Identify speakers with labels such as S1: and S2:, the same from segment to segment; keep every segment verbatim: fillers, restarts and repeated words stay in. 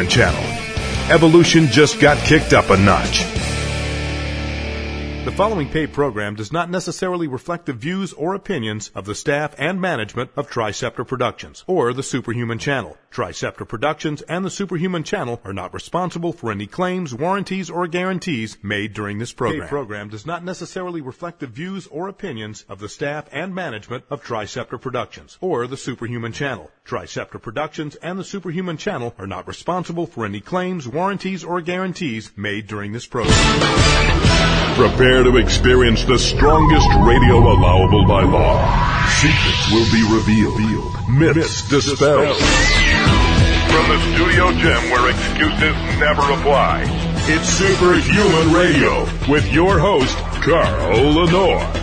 S1: Channel. Evolution just got kicked up a notch. The following paid program does not necessarily reflect the views or opinions of the staff and management of Triceptor Productions or the Superhuman Channel. Triceptor Productions and the Superhuman Channel are not responsible for any claims, warranties, or guarantees made during this program. The program does not necessarily reflect the views or opinions of the staff and management of Triceptor Productions or the Superhuman Channel. Triceptor Productions and the Superhuman Channel are not responsible for any claims, warranties, or guarantees made during this program.
S2: Prepare to experience the strongest radio allowable by law. Secrets will be revealed. Myths dispelled.
S3: From the studio gym where excuses never apply.
S2: It's Superhuman Radio with your host, Carl Lenore.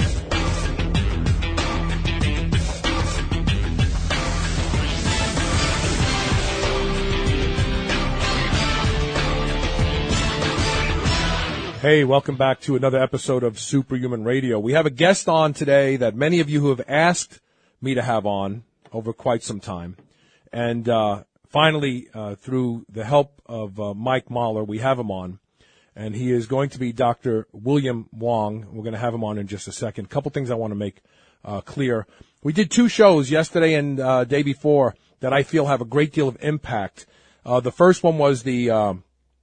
S4: Hey, welcome back to another episode of Superhuman Radio. We have a guest on today that many of you who have asked me to have on over quite some time. And uh finally, uh through the help of uh, Mike Mahler, we have him on. And he is going to be Doctor William Wong. We're going to have him on in just a second. A couple things I want to make uh clear. We did two shows yesterday and uh day before that I feel have a great deal of impact. Uh The first one was the... Uh,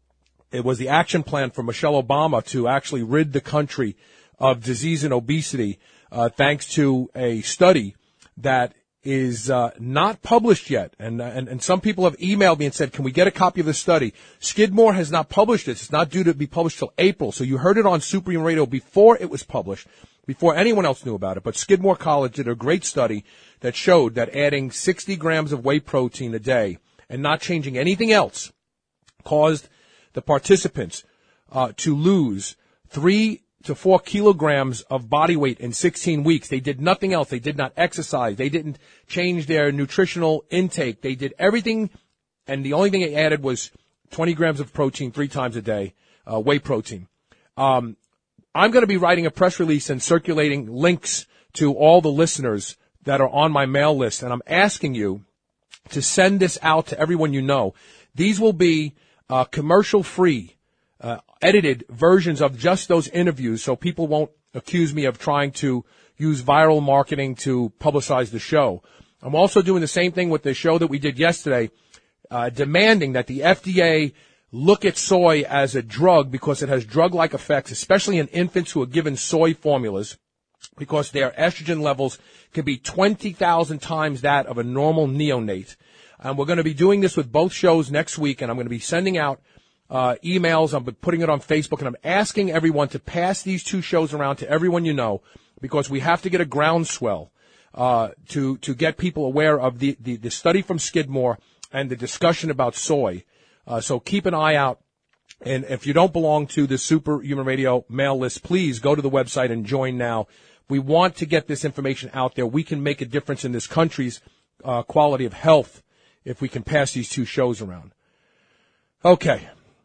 S4: It was the action plan for Michelle Obama to actually rid the country of disease and obesity, uh, thanks to a study that is uh, not published yet. And, and and some people have emailed me and said, can we get a copy of the study? Skidmore has not published it. It's not due to be published till April. So you heard it on Superhuman Radio before it was published, before anyone else knew about it. But Skidmore College did a great study that showed that adding sixty grams of whey protein a day and not changing anything else caused the participants uh, to lose three to four kilograms of body weight in sixteen weeks. They did nothing else. They did not exercise. They didn't change their nutritional intake. They did everything, and the only thing they added was twenty grams of protein three times a day, uh, whey protein. Um, I'm going to be writing a press release and circulating links to all the listeners that are on my mail list, and I'm asking you to send this out to everyone you know. These will be Uh, commercial-free, uh, edited versions of just those interviews so people won't accuse me of trying to use viral marketing to publicize the show. I'm also doing the same thing with the show that we did yesterday, uh, demanding that the F D A look at soy as a drug because it has drug-like effects, especially in infants who are given soy formulas, because their estrogen levels can be twenty thousand times that of a normal neonate. And we're going to be doing this with both shows next week, and I'm going to be sending out uh emails. I'm putting it on Facebook, and I'm asking everyone to pass these two shows around to everyone you know, because we have to get a groundswell uh to to get people aware of the, the, the study from Skidmore and the discussion about soy. Uh So keep an eye out. And if you don't belong to the Superhuman Radio mail list, please go to the website and join now. We want to get this information out there. We can make a difference in this country's uh quality of health if we can pass these two shows around. Okay.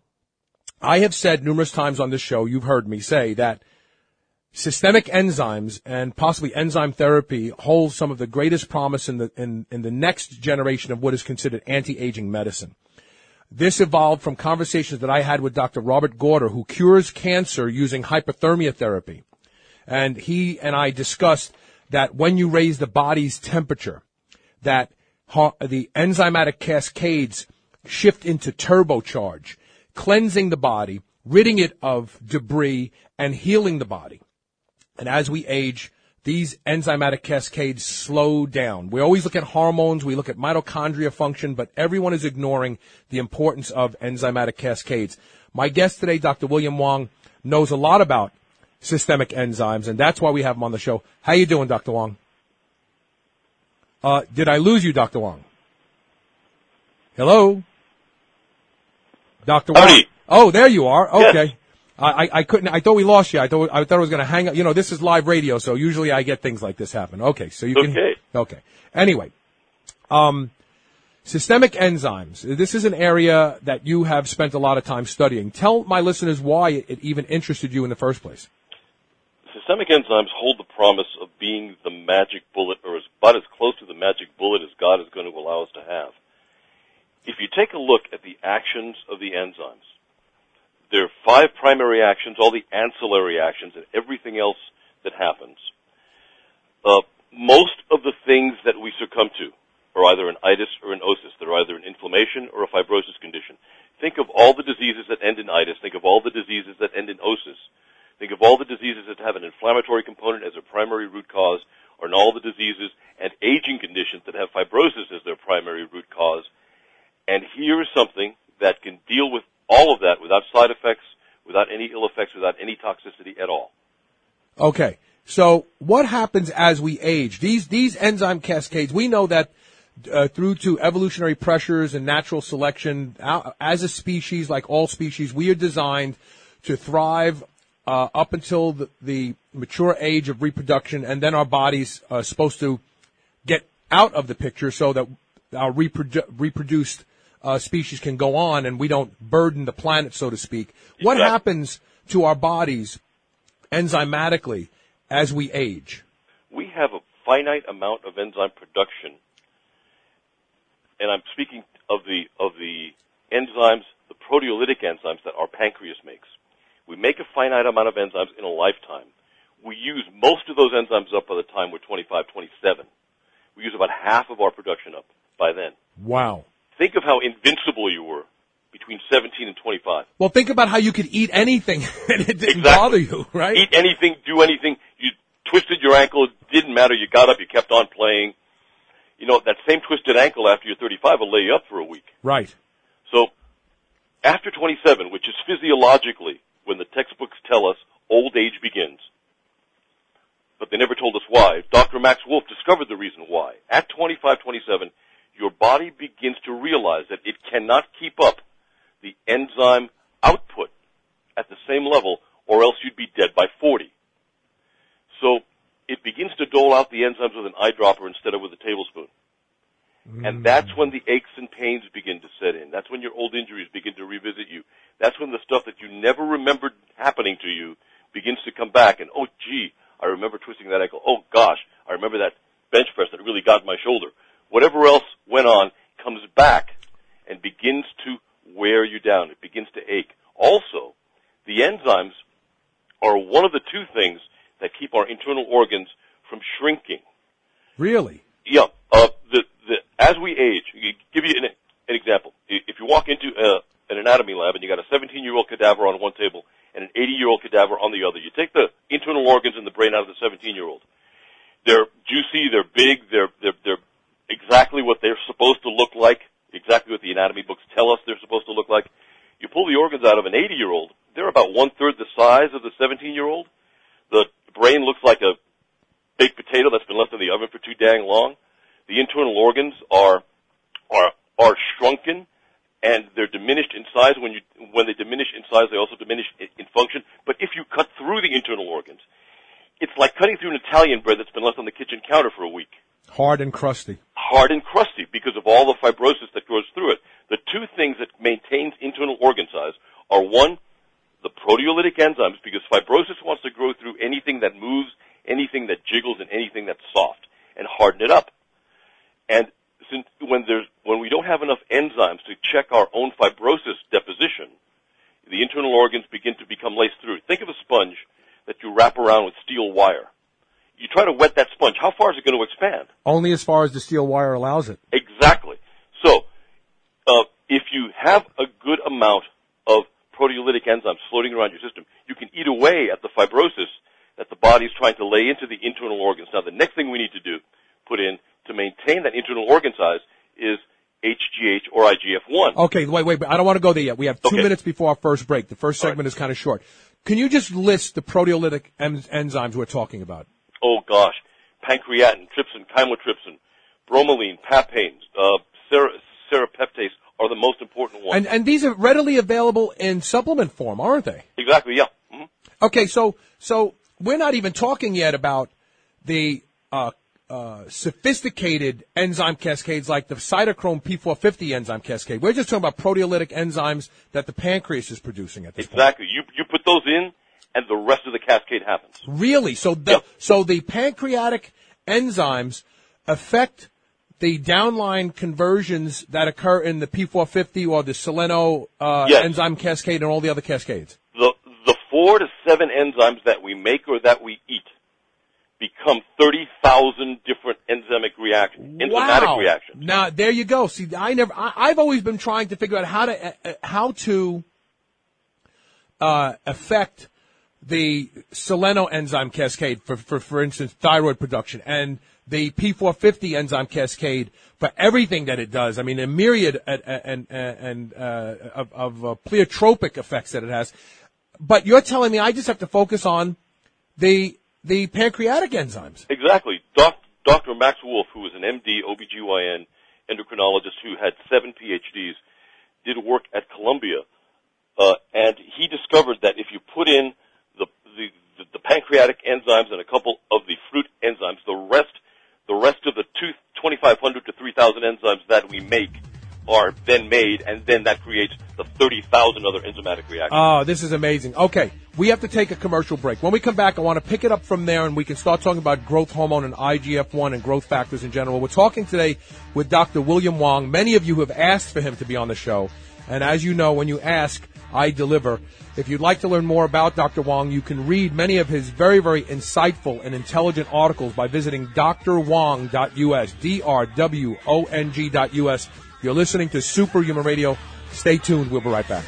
S4: I have said numerous times on this show, you've heard me say, that systemic enzymes and possibly enzyme therapy hold some of the greatest promise in the, in, in the next generation of what is considered anti-aging medicine. This evolved from conversations that I had with Doctor Robert Gorder, who cures cancer using hypothermia therapy. And he and I discussed that when you raise the body's temperature, that the enzymatic cascades shift into turbocharge, cleansing the body, ridding it of debris, and healing the body. And as we age, these enzymatic cascades slow down. We always look at hormones, we look at mitochondria function, but everyone is ignoring the importance of enzymatic cascades. My guest today, Doctor William Wong, knows a lot about systemic enzymes, and that's why we have him on the show. How you doing, Doctor Wong? Uh, did I lose you, Doctor Wong? Hello? Doctor Wong?
S5: Howdy.
S4: Oh, there you are. Okay.
S5: Yes.
S4: I, I, I couldn't, I thought we lost you. I thought, I thought I was going to hang up. You know, this is live radio, so usually I get things like this happen. Okay, so you can.
S5: Okay.
S4: Okay. Anyway, um, systemic enzymes. This is an area that you have spent a lot of time studying. Tell my listeners why it even interested you in the first place.
S5: Systemic enzymes hold the promise of being the magic bullet, or as, about as close to the magic bullet as God is going to allow us to have. if you take a look at the actions of the enzymes, there are five primary actions, all the ancillary actions, and everything else that happens. Uh, most of the things that we succumb to are either an itis or an osis. They're either an inflammation or a fibrosis condition. Think of all the diseases that end in itis. Think of all the diseases that end in osis. Think of all the diseases that have an inflammatory component as a primary root cause, or in all the diseases and aging conditions that have fibrosis as their primary root cause. And here is something that can deal with all of that without side effects, without any ill effects, without any toxicity at all.
S4: Okay. So what happens as we age? These these enzyme cascades, we know that uh, through to evolutionary pressures and natural selection, uh, as a species, like all species, we are designed to thrive uh, up until the, the mature age of reproduction, and then our bodies are supposed to get out of the picture so that our reprodu- reproduced uh, species can go on and we don't burden the planet, so to speak. Exactly. What happens to our bodies enzymatically as we age?
S5: We have a finite amount of enzyme production, and I'm speaking of the of the enzymes, the proteolytic enzymes that our pancreas makes. We make a finite amount of enzymes in a lifetime. We use most of those enzymes up by the time we're twenty-five, twenty-seven. We use about half of our production up by then.
S4: Wow.
S5: Think of how invincible you were between seventeen and twenty-five.
S4: Well, think about how you could eat anything and it didn't
S5: exactly.
S4: bother you, right?
S5: Eat anything, do anything. You twisted your ankle, it didn't matter. You got up, you kept on playing. You know, that same twisted ankle after you're thirty-five will lay you up for a week.
S4: Right.
S5: So after twenty-seven, which is physiologically when the textbooks tell us old age begins, but they never told us why, Doctor Max Wolf discovered the reason why. At twenty-five, twenty-seven, your body begins to realize that it cannot keep up the enzyme output at the same level, or else you'd be dead by forty. So it begins to dole out the enzymes with an eyedropper instead of with a tablespoon. Mm. And that's when the aches and pains begin to set in. That's when your old injuries begin to revisit you. That's when the stuff that you never remembered happening to you begins to come back. And, oh, gee, I remember twisting that ankle. Oh, gosh, I remember that bench press that really got my shoulder. Whatever else went on comes back and begins to wear you down. It begins to ache. Also, the enzymes are one of the two things that keep our internal organs from shrinking.
S4: Really?
S5: Yeah. Uh, the, the, as we age, I'll give you an, an example. If you walk into a, an anatomy lab and you got a seventeen-year-old cadaver on one table and an eighty-year-old cadaver on the other, you take the internal organs and the brain out of the seventeen-year-old. They're juicy, they're big, they're, they're, they're exactly what they're supposed to look like, exactly what the anatomy books tell us they're supposed to look like. You pull the organs out of an eighty-year-old, they're about one-third the size of the seventeen-year-old. The brain looks like a baked potato that's been left in the oven for too dang long. The internal organs are are are shrunken, and they're diminished in size. When you when they diminish in size, they also diminish in, in function. But if you cut through the internal organs, it's like cutting through an Italian bread that's been left on the kitchen counter for a week.
S4: Hard and crusty.
S5: Hard and crusty because of all the fibrosis that goes through it. The two things that maintains internal organ size are, one, the proteolytic enzymes, because fibrosis wants to grow through anything that moves, anything that jiggles, and anything that's soft, and harden it up. And since when there's when we don't have enough enzymes to check our own fibrosis deposition, the internal organs begin to become laced through. Think of a sponge that you wrap around with steel wire. You try to wet that sponge. How far is it going to expand?
S4: Only as far as the steel wire allows it.
S5: Exactly. So, uh, if you have a good amount of proteolytic enzymes floating around your system, you can eat away at the fibrosis that the body is trying to lay into the internal organs. Now, the next thing we need to do, put in to maintain that internal organ size, is H G H or I G F one.
S4: Okay, wait, wait, I don't want to go there yet. We have two
S5: okay.
S4: minutes before our first break. The first segment right. is kind of short. Can you just list the proteolytic en- enzymes we're talking about?
S5: Oh, gosh. Pancreatin, trypsin, chymotrypsin, bromelain, papain, uh, ser- serapeptase are the most important ones.
S4: And, and these are readily available in supplement form, aren't they?
S5: Exactly, yeah. Mm-hmm.
S4: Okay, so so we're not even talking yet about the uh, uh, sophisticated enzyme cascades like the cytochrome P four fifty enzyme cascade. We're just talking about proteolytic enzymes that the pancreas is producing at this
S5: exactly.
S4: point.
S5: Exactly. You, you put those in, and the rest of the cascade happens.
S4: Really? So the,
S5: yep.
S4: so the pancreatic enzymes affect the downline conversions that occur in the P four fifty or the Seleno uh,
S5: yes.
S4: enzyme cascade and all the other cascades?
S5: The the four to seven enzymes that we make or that we eat become thirty thousand different enzymic reactions, enzymatic
S4: wow.
S5: reactions.
S4: Now, there you go. See, I never, I, I've always been trying to figure out how to, uh, how to, uh, affect the Seleno enzyme cascade for, for, for instance, thyroid production, and the P four fifty enzyme cascade for everything that it does. I mean, a myriad and, and, and, uh, of, of uh, pleiotropic effects that it has. But you're telling me I just have to focus on the, the pancreatic enzymes.
S5: Exactly. Doc, Doctor Max Wolf, who was an M D, O B G Y N, endocrinologist who had seven P H Ds, did work at Columbia, uh, and he discovered that if you put in the, the, the, the pancreatic enzymes and a couple of the fruit enzymes, the rest, the rest of the two, twenty-five hundred to three thousand enzymes that we make are then made, and then that creates the thirty thousand other enzymatic reactions.
S4: Oh, this is amazing. Okay, we have to take a commercial break. When we come back, I want to pick it up from there, and we can start talking about growth hormone and I G F one and growth factors in general. We're talking today with Doctor William Wong. Many of you have asked for him to be on the show, and as you know, when you ask, I deliver. If you'd like to learn more about Doctor Wong, you can read many of his very, very insightful and intelligent articles by visiting D R wong dot U S, D R W O N G dot U S. You're listening to Superhuman Radio. Stay tuned. We'll be right back.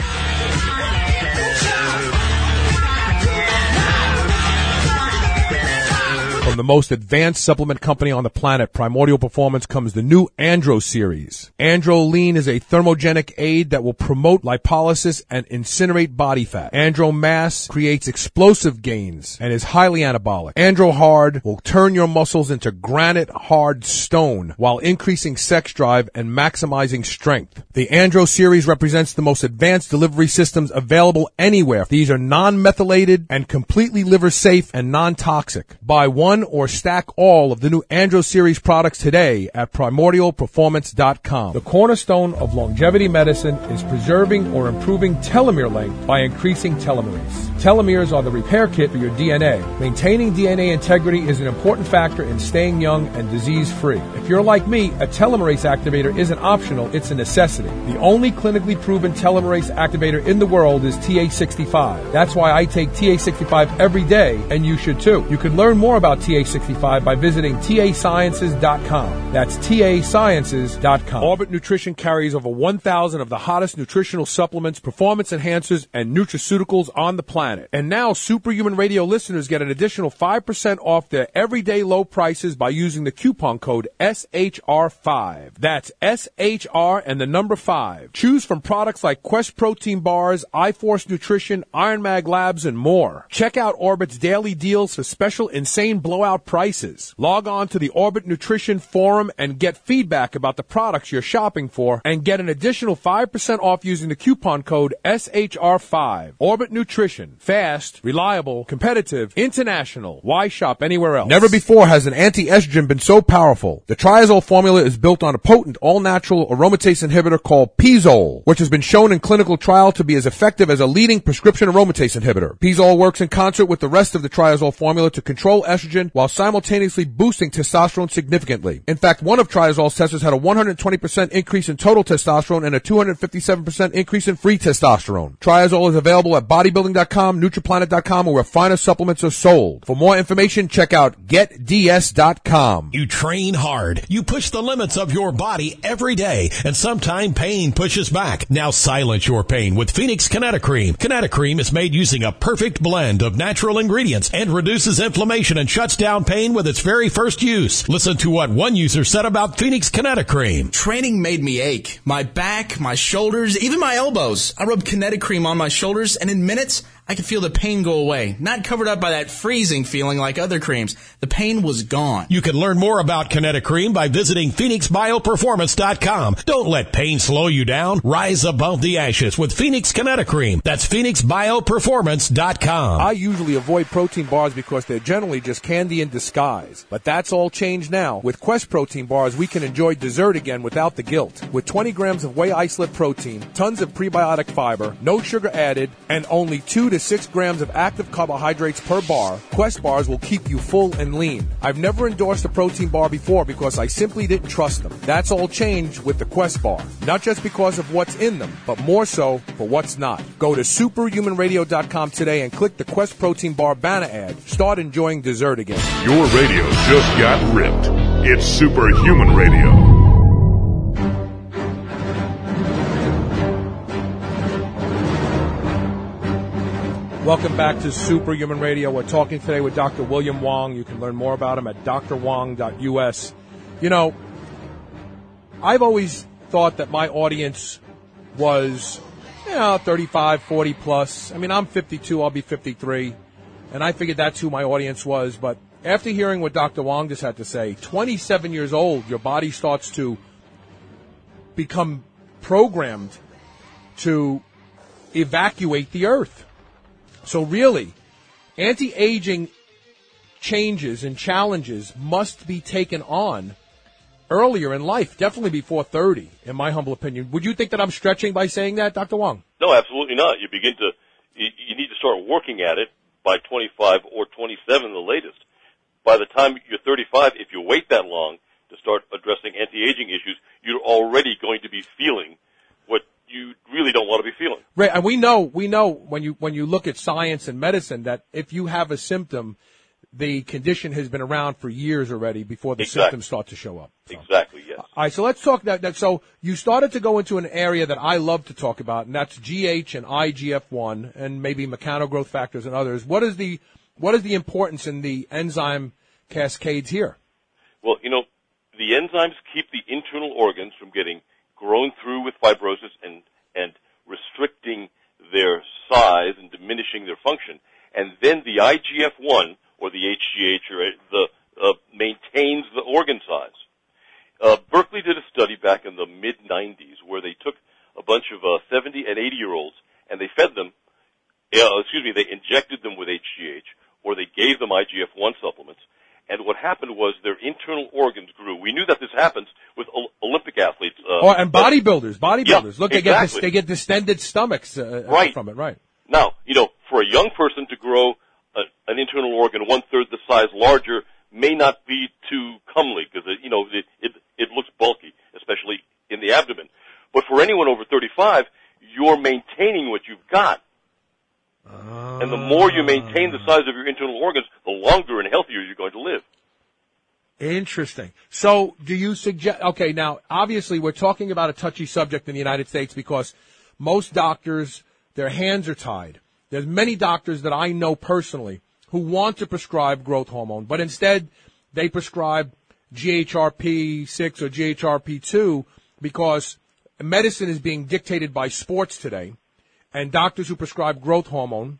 S4: From the most advanced supplement company on the planet, Primordial Performance, comes the new Andro series. Andro Lean is a thermogenic aid that will promote lipolysis and incinerate body fat. Andro Mass creates explosive gains and is highly anabolic. Andro Hard will turn your muscles into granite hard stone while increasing sex drive and maximizing strength. The Andro series represents the most advanced delivery systems available anywhere. These are non-methylated and completely liver safe and non-toxic. Buy one or stack all of the new Andro series products today at primordial performance dot com. The cornerstone of longevity medicine is preserving or improving telomere length by increasing telomerase. Telomeres are the repair kit for your D N A. Maintaining D N A integrity is an important factor in staying young and disease-free. If you're like me, a telomerase activator isn't optional, it's a necessity. The only clinically proven telomerase activator in the world is T A sixty-five. That's why I take T A sixty-five every day, and you should too. You can learn more about T A sixty-five by visiting T A sciences dot com. That's T A sciences dot com. Orbit Nutrition carries over one thousand of the hottest nutritional supplements, performance enhancers, and nutraceuticals on the planet. And now Superhuman Radio listeners get an additional five percent off their everyday low prices by using the coupon code S H R five. That's S H R and the number five. Choose from products like Quest Protein Bars, iForce Nutrition, Iron Mag Labs, and more. Check out Orbit's daily deals for special insane blowout prices. Log on to the Orbit Nutrition Forum and get feedback about the products you're shopping for, and get an additional five percent off using the coupon code S H R five. Orbit Nutrition. Fast, reliable, competitive, international. Why shop anywhere else? Never before has an anti-estrogen been so powerful. The Triazole formula is built on a potent, all-natural aromatase inhibitor called Pizole, which has been shown in clinical trial to be as effective as a leading prescription aromatase inhibitor. Pizole works in concert with the rest of the Triazole formula to control estrogen while simultaneously boosting testosterone significantly. In fact, one of Triazole's testers had a one hundred twenty percent increase in total testosterone and a two hundred fifty-seven percent increase in free testosterone. Triazole is available at bodybuilding dot com, Nutriplanet dot com, or where finer supplements are sold. For more information, check out get D S dot com.
S6: You train hard. You push the limits of your body every day, and sometimes pain pushes back. Now silence your pain with Phoenix Kinetocream. Kinetocream is made using a perfect blend of natural ingredients and reduces inflammation and shuts down pain with its very first use. Listen to what one user said about Phoenix Kinetocream.
S7: Training made me ache. My back, my shoulders, even my elbows. I rubbed Kinetocream on my shoulders, and in minutes, I could feel the pain go away, not covered up by that freezing feeling like other creams. The pain was gone.
S6: You can learn more about Kinetocream by visiting Phoenix Bio Performance dot com. Don't let pain slow you down. Rise above the ashes with Phoenix Kinetocream. That's Phoenix Bio Performance dot com.
S4: I usually avoid protein bars because they're generally just candy in disguise. But that's all changed now. With Quest Protein Bars, we can enjoy dessert again without the guilt. With twenty grams of whey isolate protein, tons of prebiotic fiber, no sugar added, and only two to six grams of active carbohydrates per bar, Quest bars will keep you full and lean. I've never endorsed a protein bar before because I simply didn't trust them. That's all changed with the Quest bar. Not just because of what's in them, but more so for what's not. Go to superhuman radio dot com today and click the Quest protein bar banner ad. Start enjoying dessert again.
S2: Your radio just got ripped. It's Superhuman Radio.
S4: Welcome back to Superhuman Radio. We're talking today with Doctor William Wong. You can learn more about him at d r wong dot u s. You know, I've always thought that my audience was, you know, thirty-five, forty plus. I mean, I'm fifty-two, I'll be fifty-three, and I figured that's who my audience was. But after hearing what Doctor Wong just had to say, twenty-seven years old, your body starts to become programmed to evacuate the earth. So really, anti-aging changes and challenges must be taken on earlier in life, definitely before thirty, in my humble opinion. Would you think that I'm stretching by saying that, Doctor Wong?
S5: No, absolutely not. You begin to, you, you need to start working at it by twenty-five or twenty-seven, the latest. By the time you're thirty-five, if you wait that long to start addressing anti-aging issues, you're already going to be feeling what you really don't want to be feeling.
S4: Right, and we know, we know when you, when you look at science and medicine that if you have a symptom, the condition has been around for years already before the
S5: Exactly.
S4: symptoms start to show up. So.
S5: Exactly, yes.
S4: All right, so let's talk that, that. So you started to go into an area that I love to talk about, and that's G H and I G F one, and maybe mechanogrowth factors and others. What is the what is the importance in the enzyme cascades here?
S5: Well, you know, the enzymes keep the internal organs from getting grown through with fibrosis and, and restricting their size and diminishing their function. And then the I G F one, or the H G H, or the, uh, maintains the organ size. Uh, Berkeley did a study back in the mid nineties where they took a bunch of uh, seventy and eighty year olds and they fed them, uh, excuse me, they injected them with H G H, or they gave them I G F one supplements. And what happened was their internal organs grew. We knew that this happens with Olympic athletes. Uh,
S4: oh, and bodybuilders, bodybuilders.
S5: Yeah,
S4: Look, they
S5: exactly.
S4: get this, they get distended stomachs uh,
S5: right.
S4: from it, right?
S5: Now, you know, for a young person to grow a, an internal organ one third the size larger may not be too comely because you know it, it it looks bulky, especially in the abdomen. But for anyone over thirty-five, you're maintaining what you've got. Uh, and the more you maintain the size of your internal organs, the longer and healthier you're going to live.
S4: Interesting. So do you suggest, okay, now, obviously we're talking about a touchy subject in the United States because most doctors, their hands are tied. There's many doctors that I know personally who want to prescribe growth hormone, but instead they prescribe G H R P six or G H R P two because medicine is being dictated by sports today. And doctors who prescribe growth hormone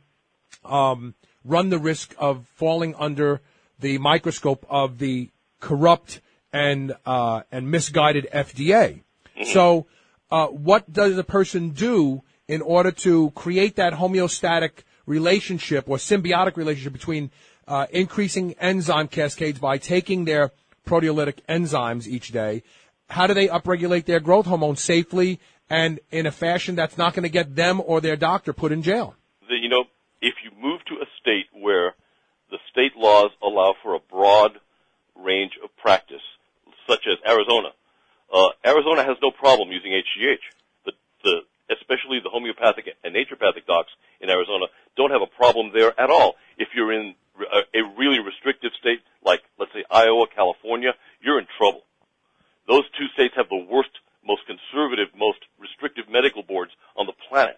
S4: um, run the risk of falling under the microscope of the corrupt and uh, and misguided F D A. So, uh, what does a person do in order to create that homeostatic relationship or symbiotic relationship between uh, increasing enzyme cascades by taking their proteolytic enzymes each day? How do they upregulate their growth hormone safely and in a fashion that's not going to get them or their doctor put in jail?
S5: The, you know, if you move to a state where the state laws allow for a broad range of practice, such as Arizona, uh, Arizona has no problem using H G H. The, the, especially the homeopathic and naturopathic docs in Arizona don't have a problem there at all. If you're in a, a really restrictive state like, let's say, Iowa, California, you're in trouble. Those two states have the worst, most conservative, most restrictive medical boards on the planet.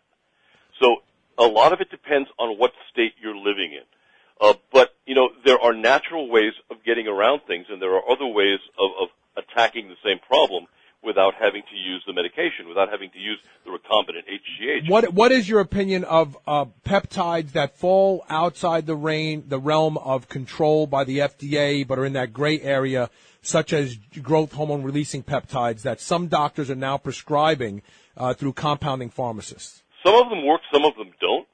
S5: So a lot of it depends on what state you're living in. Uh, but, you know, there are natural ways of getting around things, and there are other ways of, of attacking the same problem without having to use the medication, without having to use the recombinant H G H.
S4: What What is your opinion of uh, peptides that fall outside the, reign, the realm of control by the F D A but are in that gray area, such as growth hormone-releasing peptides that some doctors are now prescribing uh, through compounding pharmacists?
S5: Some of them work, some of them don't.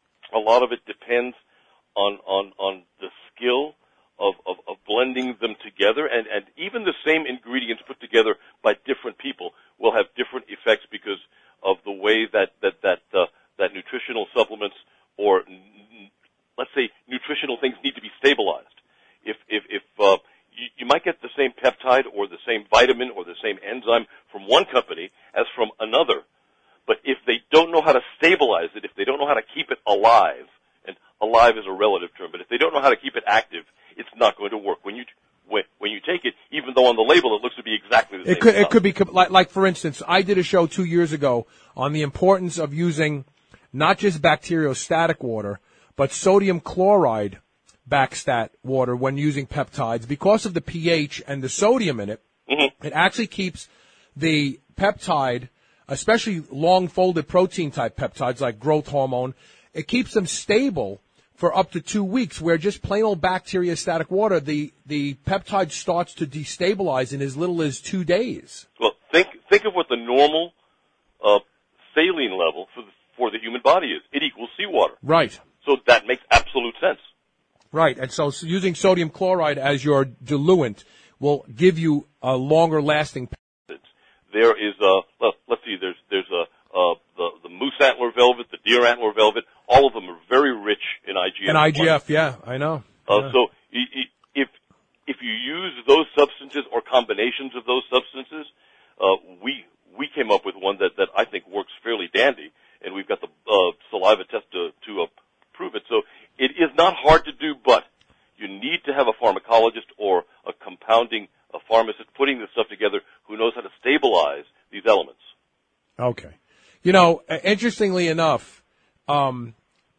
S5: A lot of it depends on on, on the skill of, of, of blending them together, and, and even the same ingredients put together by different people will have different effects because of the way that that that, uh, that nutritional supplements or n- let's say nutritional things need to be stabilized. If if if uh, you, you might get the same peptide or the same vitamin or the same enzyme from one company as from another, but if they don't know how to stabilize it, if they don't know how to keep it alive, and alive is a relative term, but if they don't know how to keep it active, it's not going to work. When you when, when you take it, even though on the label it looks to be exactly the same.
S4: It could
S5: stuff.
S4: it could be like like for instance, I did a show two years ago on the importance of using not just bacteriostatic water, but sodium chloride backstat water when using peptides. Because of the pH and the sodium in it, mm-hmm. it actually keeps the peptide, especially long-folded protein-type peptides like growth hormone, it keeps them stable for up to two weeks, where just plain old bacteriostatic water, the, the peptide starts to destabilize in as little as two days.
S5: Well, think think of what the normal uh, saline level for the, for the human body is. It equals seawater.
S4: Right.
S5: So that makes absolute sense.
S4: Right, and so using sodium chloride as your diluent will give you a longer-lasting.
S5: There is a well, let's see. There's there's a uh, the the moose antler velvet, the deer antler velvet. All of them are very rich in I G F.
S4: In I G F, yeah, I know.
S5: Uh,
S4: yeah.
S5: So if if you use those substances or combinations of those substances, uh, we we came up with one that that I think works fairly dandy, and we've got the uh, saliva test to to uh, prove it. So it is not hard to do, but you need to have a pharmacologist or a compounding a pharmacist putting this stuff together who knows how to stabilize these elements.
S4: Okay. You know, interestingly enough, um,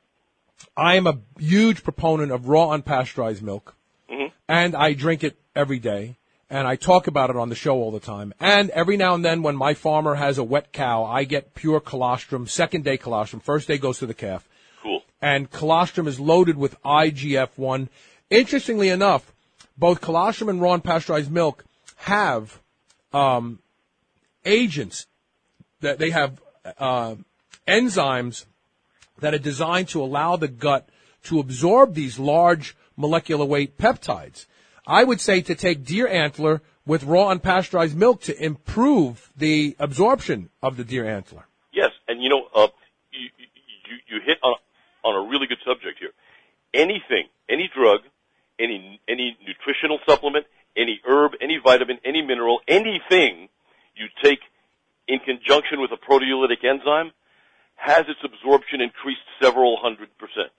S4: I am a huge proponent of raw unpasteurized milk, mm-hmm. and I drink it every day, and I talk about it on the show all the time. And every now and then when my farmer has a wet cow, I get pure colostrum, second day colostrum, first day goes to the calf.
S5: Cool.
S4: And colostrum is loaded with I G F one. Interestingly enough, both colostrum and raw unpasteurized milk have um, agents that they have uh, enzymes that are designed to allow the gut to absorb these large molecular weight peptides. I would say to take deer antler with raw unpasteurized milk to improve the absorption of the deer antler.
S5: Yes, and you know, uh, you, you, you hit on, on a really good subject here. Anything, any drug, any any nutritional supplement, any herb, any vitamin, any mineral, anything you take in conjunction with a proteolytic enzyme has its absorption increased several hundred percent.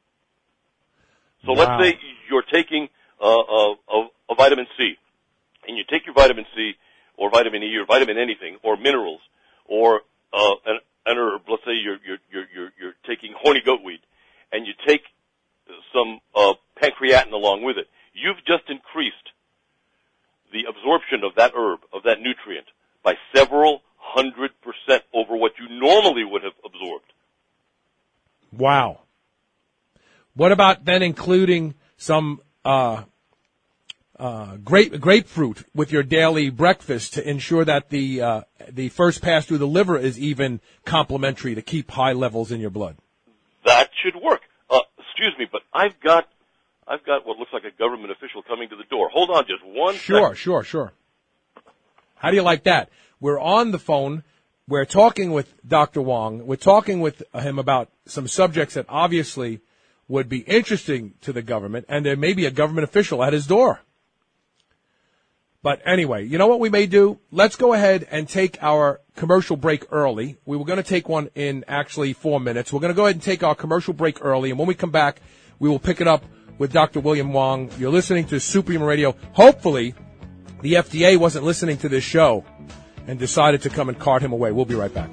S5: So
S4: wow.
S5: let's say you're taking uh, a, a, a vitamin C, and you take your vitamin C or vitamin E or vitamin anything or minerals or uh, an, an herb. Let's say you're you're you're you're, you're taking horny goatweed, and you take some uh, pancreatin along with it. You've just increased the absorption of that herb, of that nutrient, by several hundred percent over what you normally would have absorbed.
S4: Wow. What about then including some uh, uh, grape grapefruit with your daily breakfast to ensure that the uh, the first pass through the liver is even complementary to keep high levels in your blood?
S5: That should work. Uh, excuse me, but I've got I've got what looks like a government official coming to the door. Hold on just one
S4: Sure,
S5: second.
S4: sure, sure. How do you like that? We're on the phone. We're talking with Doctor Wong. We're talking with him about some subjects that obviously would be interesting to the government, and there may be a government official at his door. But anyway, you know what we may do? Let's go ahead and take our commercial break early. We were going to take one in actually four minutes. We're going to go ahead and take our commercial break early, and when we come back, we will pick it up with Doctor William Wong. You're listening to Superhuman Radio. Hopefully, the F D A wasn't listening to this show and decided to come and cart him away. We'll be right back.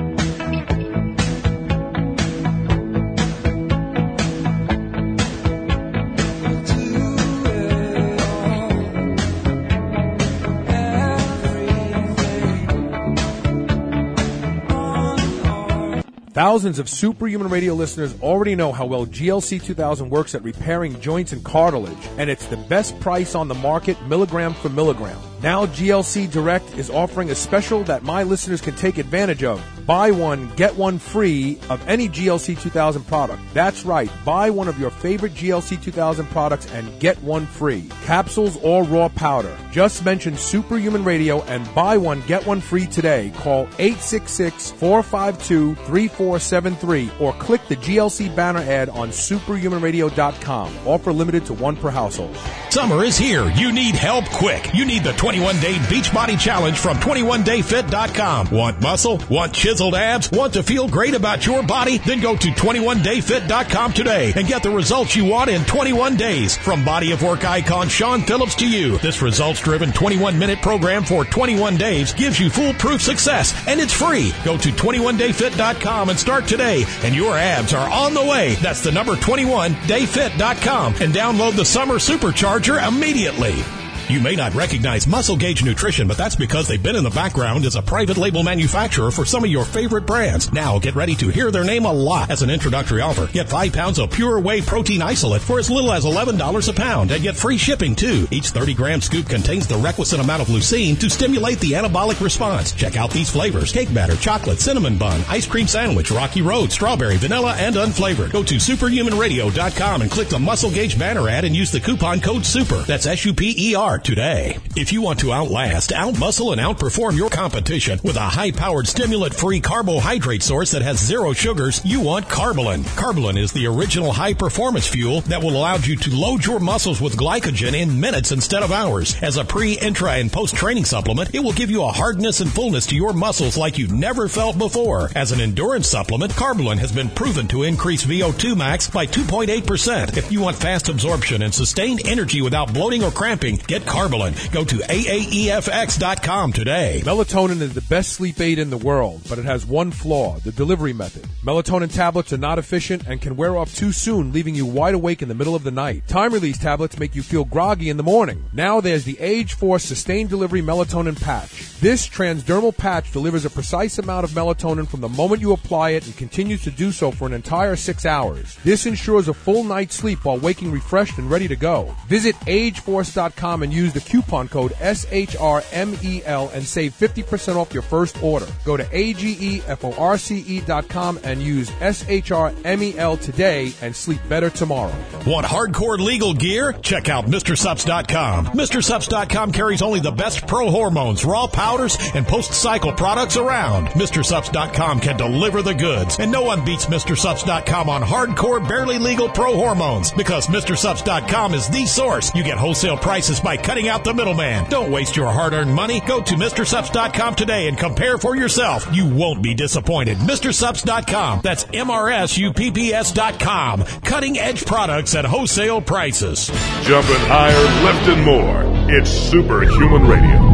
S4: Thousands of Superhuman Radio listeners already know how well G L C two thousand works at repairing joints and cartilage, and it's the best price on the market, milligram for milligram. Now G L C Direct is offering a special that my listeners can take advantage of. buy one, get one free of any G L C two thousand product. That's right. Buy one of your favorite G L C two thousand products and get one free. Capsules or raw powder. Just mention Superhuman Radio and buy one, get one free today. Call eight six six, four five two, three four seven three or click the G L C banner ad on superhuman radio dot com. Offer limited to one per household.
S6: Summer is here. You need help quick. You need the twenty-one day Beachbody Challenge from twenty-one day fit dot com. Want muscle? Want chiseled abs? Want to feel great about your body? Then go to twenty-one day fit dot com today and get the results you want in twenty-one days. From body of work icon Shawn Phillips to you, this results-driven twenty-one minute program for twenty-one days gives you foolproof success, and it's free. Go to twenty-one day fit dot com and start today, and your abs are on the way. That's the number twenty-one day fit dot com, and download the Summer Supercharger immediately. You may not recognize Muscle Gauge Nutrition, but that's because they've been in the background as a private label manufacturer for some of your favorite brands. Now get ready to hear their name a lot. As an introductory offer, get five pounds of pure whey protein isolate for as little as eleven dollars a pound and get free shipping too. Each thirty gram scoop contains the requisite amount of leucine to stimulate the anabolic response. Check out these flavors: cake batter, chocolate, cinnamon bun, ice cream sandwich, Rocky Road, strawberry, vanilla, and unflavored. Go to superhuman radio dot com and click the Muscle Gauge banner ad and use the coupon code SUPER. That's S U P E R today. If you want to outlast, outmuscle, and outperform your competition with a high-powered stimulant-free carbohydrate source that has zero sugars, you want Carbolin. Carbolin is the original high-performance fuel that will allow you to load your muscles with glycogen in minutes instead of hours. As a pre, intra, and post-training supplement, it will give you a hardness and fullness to your muscles like you never felt before. As an endurance supplement, Carbolin has been proven to increase V O two max by two point eight percent. If you want fast absorption and sustained energy without bloating or cramping, get Carbolin. Go to A A E F X dot com today.
S4: Melatonin is the best sleep aid in the world, but it has one flaw: the delivery method. Melatonin tablets are not efficient and can wear off too soon, leaving you wide awake in the middle of the night. Time-release tablets make you feel groggy in the morning. Now there's the Age Force Sustained Delivery Melatonin Patch. This transdermal patch delivers a precise amount of melatonin from the moment you apply it and continues to do so for an entire six hours. This ensures a full night's sleep while waking refreshed and ready to go. Visit age force dot com and use the coupon code S H R M E L and save fifty percent off your first order. Go to A G E F O R C E dot com and use S H R M E L today and sleep better tomorrow.
S6: Want hardcore legal gear? Check out Mister Supps dot com. Mister Supps dot com carries only the best pro hormones, raw powders, and post-cycle products around. Mister Supps dot com can deliver the goods, and no one beats Mister Supps dot com on hardcore, barely legal pro hormones, because Mister Supps dot com is the source. You get wholesale prices by cutting out the middleman. Don't waste your hard-earned money. Go to Mister Supps dot com today and compare for yourself. You won't be disappointed. Mister Supps dot com. That's M R S U P P S dot com. Cutting-edge products at wholesale prices.
S2: Jumping higher, lifting more. It's Superhuman Radio.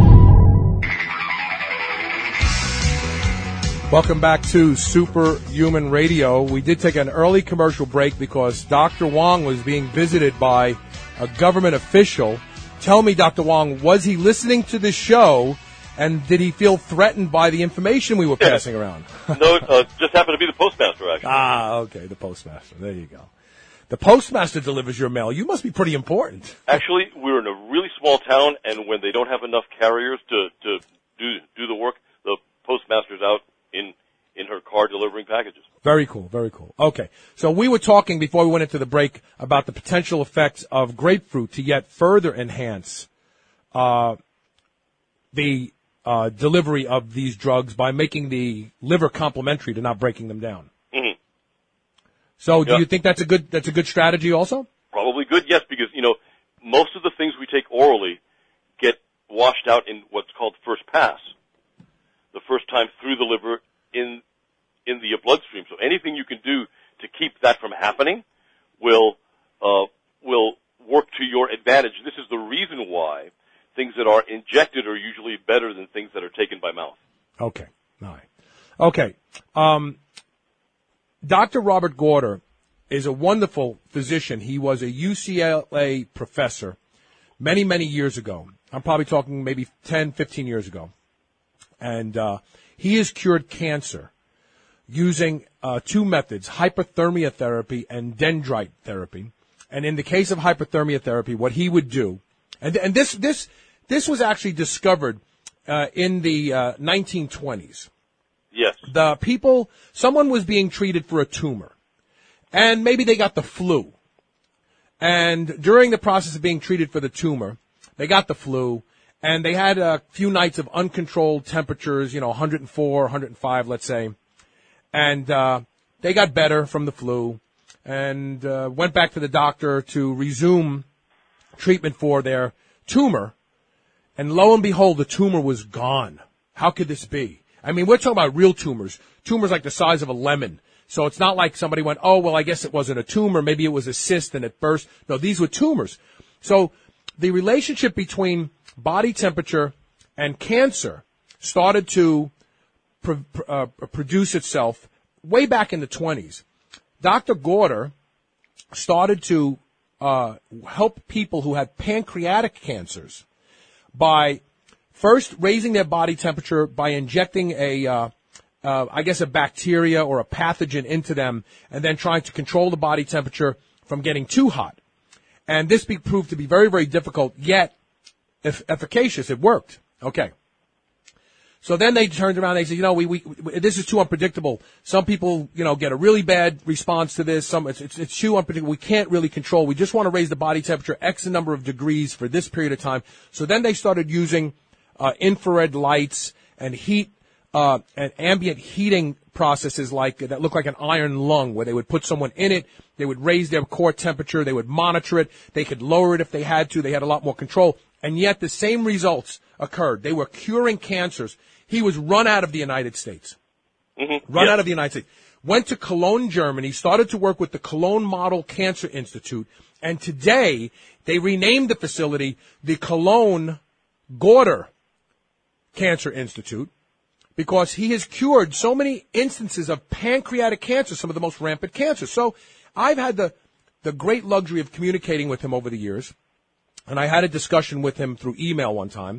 S4: Welcome back to Superhuman Radio. We did take an early commercial break because Doctor Wong was being visited by a government official. Tell me, Doctor Wong, was he listening to the show, and did he feel threatened by the information we were
S5: Yeah.
S4: passing around?
S5: No, it uh, just happened to be the postmaster, actually.
S4: Ah, okay, the postmaster. There you go. The postmaster delivers your mail. You must be pretty important.
S5: Actually, we're in a really small town, and when they don't have enough carriers to, to do do the work, the postmaster's out in in her car delivering packages.
S4: Very cool, very cool. Okay, so we were talking before we went into the break about the potential effects of grapefruit to yet further enhance uh, the uh, delivery of these drugs by making the liver complementary to not breaking them down.
S5: Mm-hmm.
S4: So, do
S5: Yeah.
S4: you think that's a good that's a good strategy also?
S5: Probably good, yes, because, you know, most of the things we take orally get washed out in what's called first pass, the first time through the liver in in the bloodstream. So anything you can do to keep that from happening will uh, will work to your advantage. This is the reason why things that are injected are usually better than things that are taken by mouth.
S4: Okay, all right. Okay, um, Doctor Robert Gorder is a wonderful physician. He was a U C L A professor many, many years ago. I'm probably talking maybe ten, fifteen years ago. And uh, he has cured cancer using uh, two methods, hyperthermia therapy and dendrite therapy. And in the case of hyperthermia therapy, what he would do, and, and this this this was actually discovered uh, in the uh, nineteen twenties.
S5: Yes.
S4: The people, someone was being treated for a tumor, and maybe they got the flu. And during the process of being treated for the tumor, they got the flu, and they had a few nights of uncontrolled temperatures, you know, one hundred four, one hundred five, let's say. And uh, they got better from the flu and uh, went back to the doctor to resume treatment for their tumor. And lo and behold, the tumor was gone. How could this be? I mean, we're talking about real tumors, tumors like the size of a lemon. So it's not like somebody went, oh, well, I guess it wasn't a tumor. Maybe it was a cyst and it burst. No, these were tumors. So the relationship between body temperature and cancer started to pr- uh, produce itself way back in the twenties. Doctor Gorder started to uh, help people who had pancreatic cancers by first raising their body temperature by injecting a, uh, uh, I guess, a bacteria or a pathogen into them, and then trying to control the body temperature from getting too hot. And this be, proved to be very, very difficult, yet eff- efficacious. It worked. Okay. So then they turned around and they said, you know, we, we, we this is too unpredictable. Some people, you know, get a really bad response to this. Some it's, it's, it's too unpredictable. We can't really control. We just want to raise the body temperature X number of degrees for this period of time. So then they started using uh, infrared lights and heat uh, and ambient heating processes like that look like an iron lung, where they would put someone in it. They would raise their core temperature. They would monitor it. They could lower it if they had to. They had a lot more control. And yet the same results occurred. They were curing cancers. He was run out of the United States.
S5: Mm-hmm.
S4: Run
S5: yes.
S4: out of the United States. Went to Cologne, Germany, started to work with the Cologne Model Cancer Institute, and today they renamed the facility the Cologne Gorder Cancer Institute because he has cured so many instances of pancreatic cancer, some of the most rampant cancers. So I've had the, the great luxury of communicating with him over the years, and I had a discussion with him through email one time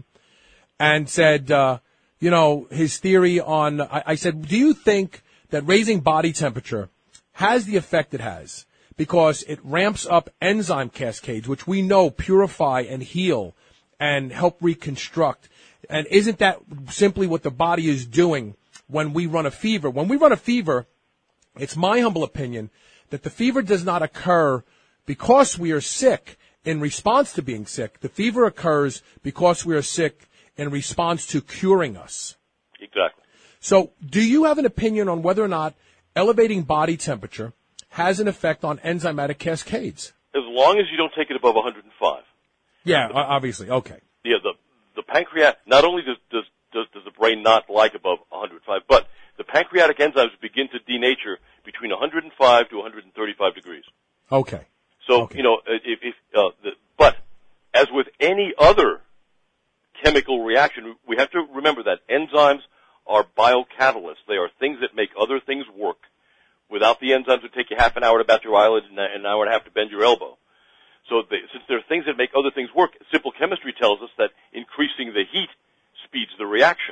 S4: and said, uh, you know, his theory on, I, I said, do you think that raising body temperature has the effect it has? Because it ramps up enzyme cascades, which we know purify and heal and help reconstruct. And isn't that simply what the body is doing when we run a fever? When we run a fever, it's my humble opinion that the fever does not occur because we are sick in response to being sick. The fever occurs because we are sick in response to curing us.
S5: Exactly.
S4: So do you have an opinion on whether or not elevating body temperature has an effect on enzymatic cascades?
S5: As long as you don't take it above one hundred five.
S4: Yeah, obviously. Okay.
S5: Yeah, the the pancreatic, not only does, does, does, does the brain not like above one hundred five, but the pancreatic enzymes begin to denature between one hundred five to one hundred thirty-five degrees.
S4: Okay.
S5: So,
S4: okay.
S5: you know, if, if uh, the, but as with any other chemical reaction, we have to remember that enzymes are biocatalysts. They are things that make other things work. Without the enzymes, it would take you half an hour to bat your eyelids and an hour and a half to bend your elbow. So they, since there are things that make other things work, simple chemistry tells us that increasing the heat speeds the reaction.